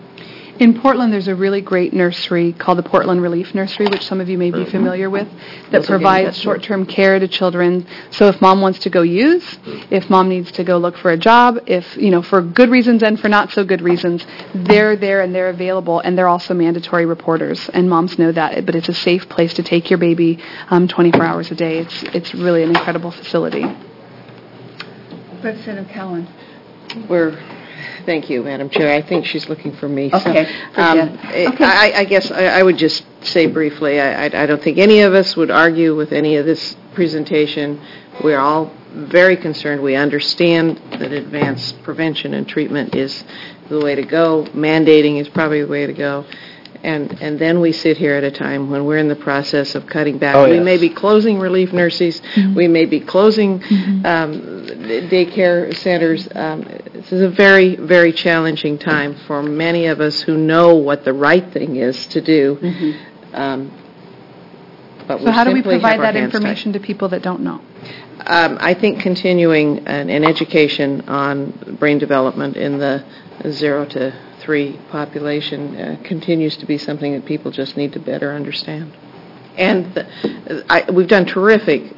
In Portland, there's a really great nursery called the Portland Relief Nursery, which some of you may be familiar with, that Those are provides getting short-term care to children. So if mom wants to go use, if mom needs to go look for a job, if, you know, for good reasons and for not so good reasons, they're there and they're available, and they're also mandatory reporters, and moms know that. But it's a safe place to take your baby um, twenty-four hours a day. It's it's really an incredible facility. Representative Cowan. We're, thank you, Madam Chair. I think she's looking for me. Okay. So, um, Okay. I, I guess I, I would just say briefly, I, I, I don't think any of us would argue with any of this presentation. We're all very concerned. We understand that advanced prevention and treatment is the way to go. Mandating is probably the way to go. And and then we sit here at a time when we're in the process of cutting back. Oh, we yes. may be closing relief nurses. Mm-hmm. We may be closing um, daycare centers. Um, this is a very, very challenging time for many of us who know what the right thing is to do. Mm-hmm. Um, but So how do we simply have provide our that hands tied. information to people that don't know? Um, I think continuing an, an education on brain development in the zero to three population uh, continues to be something that people just need to better understand. And the, I, we've done terrific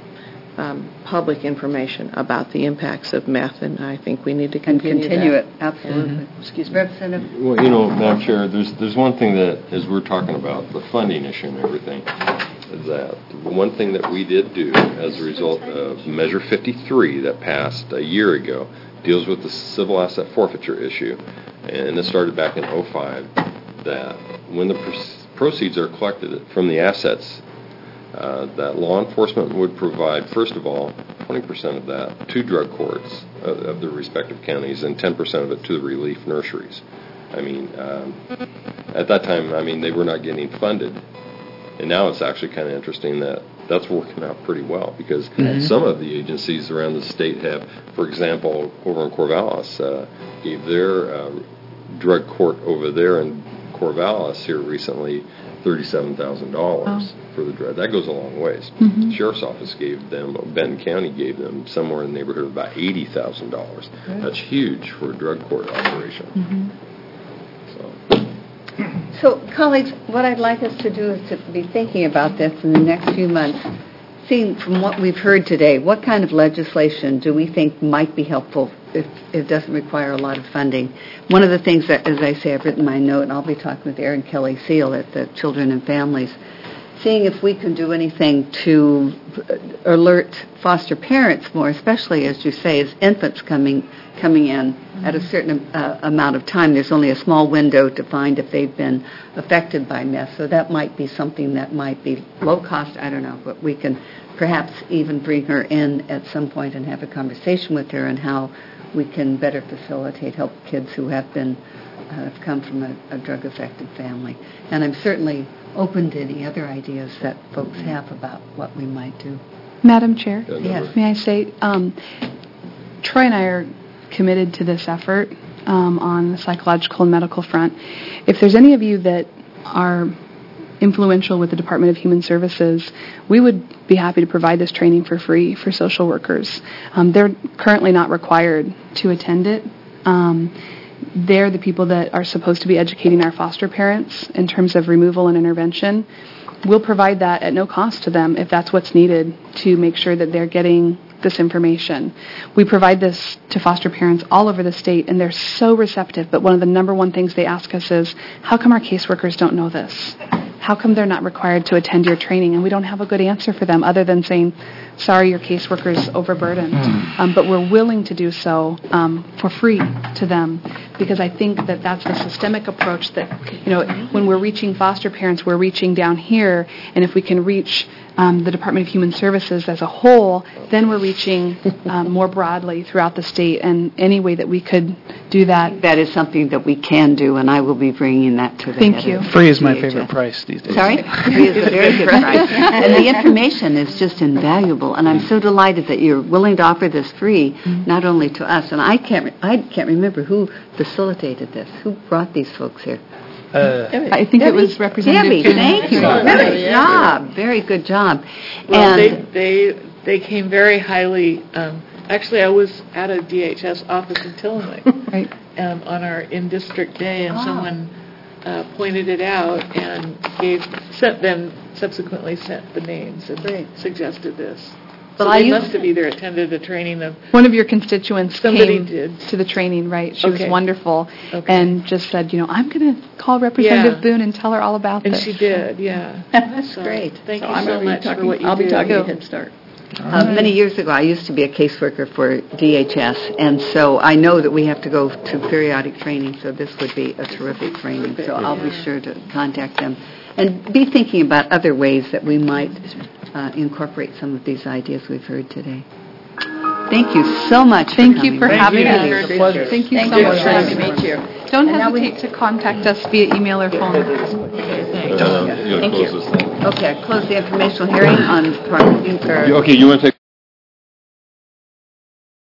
um, public information about the impacts of meth, and I think we need to And continue, continue that. it, absolutely. Excuse me. Representative. Well, you know, Madam Chair, there's there's one thing that, as we're talking about the funding issue and everything, is that one thing that we did do as a result of Measure fifty-three that passed a year ago deals with the civil asset forfeiture issue, and it started back in oh five, that when the pr- proceeds are collected from the assets, uh, that law enforcement would provide, first of all, twenty percent of that to drug courts uh, of the respective counties and ten percent of it to the relief nurseries. I mean, um, at that time, I mean, they were not getting funded. And now it's actually kind of interesting that that's working out pretty well, because mm-hmm. some of the agencies around the state have, for example, over in Corvallis, uh, gave their uh, drug court over there in Corvallis here recently thirty-seven thousand dollars oh. for the drug. That goes a long ways. Mm-hmm. The Sheriff's Office gave them, Benton County gave them somewhere in the neighborhood of about eighty thousand dollars. Right. That's huge for a drug court operation. Mm-hmm. So, colleagues, what I'd like us to do is to be thinking about this in the next few months, seeing from what we've heard today, what kind of legislation do we think might be helpful it, it doesn't require a lot of funding. One of the things that, as I say, I've written my note, and I'll be talking with Erin Kelly Seal at the Children and Families, seeing if we can do anything to alert foster parents more, especially, as you say, as infants coming coming in mm-hmm. at a certain uh, amount of time. There's only a small window to find if they've been affected by meth, so that might be something that might be low cost, I don't know, but we can perhaps even bring her in at some point and have a conversation with her on how we can better facilitate, help kids who have been, uh, have come from a, a drug-affected family. And I'm certainly open to any other ideas that folks have about what we might do. Madam Chair? Yes. May I say, um, Troy and I are committed to this effort um, on the psychological and medical front. If there's any of you that are influential with the Department of Human Services, we would be happy to provide this training for free for social workers. Um, they're currently not required to attend it. Um, they're the people that are supposed to be educating our foster parents in terms of removal and intervention. We'll provide that at no cost to them if that's what's needed to make sure that they're getting this information. We provide this to foster parents all over the state, and they're so receptive, but one of the number one things they ask us is, how come our caseworkers don't know this? How come they're not required to attend your training? And we don't have a good answer for them other than saying, sorry, your caseworker's overburdened. Mm. Um, but we're willing to do so um, for free to them, because I think that that's the systemic approach that, you know, when we're reaching foster parents, we're reaching down here, and if we can reach um, the Department of Human Services as a whole, then we're reaching um, more broadly throughout the state, and any way that we could do that. That is something that we can do, and I will be bringing that to the Thank head you. of Free is my D H S. favorite price these days. Sorry? Free is a very good price. And the information is just invaluable, and I'm so delighted that you're willing to offer this free, mm-hmm. not only to us, and I can't, re- I can't remember who facilitated this, who brought these folks here. Uh, I think Debbie? It was Representative. Debbie, thank you. Good job. Very good job. Well, and they, they, they came very highly. Um, actually, I was at a D H S office in Tillamook right. um, on our in-district day, and oh. someone uh, pointed it out and gave sent them subsequently sent the names and Great. suggested this. Well, so I they used must have either attended a training of... One of your constituents Somebody came did. to the training, right? She okay. was wonderful, okay. and just said, you know, I'm going to call Representative yeah. Boone and tell her all about and this. And she did, yeah. That's so, great. Thank so you I'm so much talking, for what you I'll do. be talking to Head Start. Uh, many years ago, I used to be a caseworker for D H S, and so I know that we have to go to periodic training, so this would be a terrific training. So I'll be sure to contact them and be thinking about other ways that we might uh, incorporate some of these ideas we've heard today. Thank you so much. Thank for you for Thank having you. us. It's a pleasure. Thank you Thank so you. much. Nice to meet you. Don't And now we- hesitate to contact us via email or phone. Uh, you gotta Thank close you. this thing. Okay, I close the informational hearing on. Par- Okay, you want to take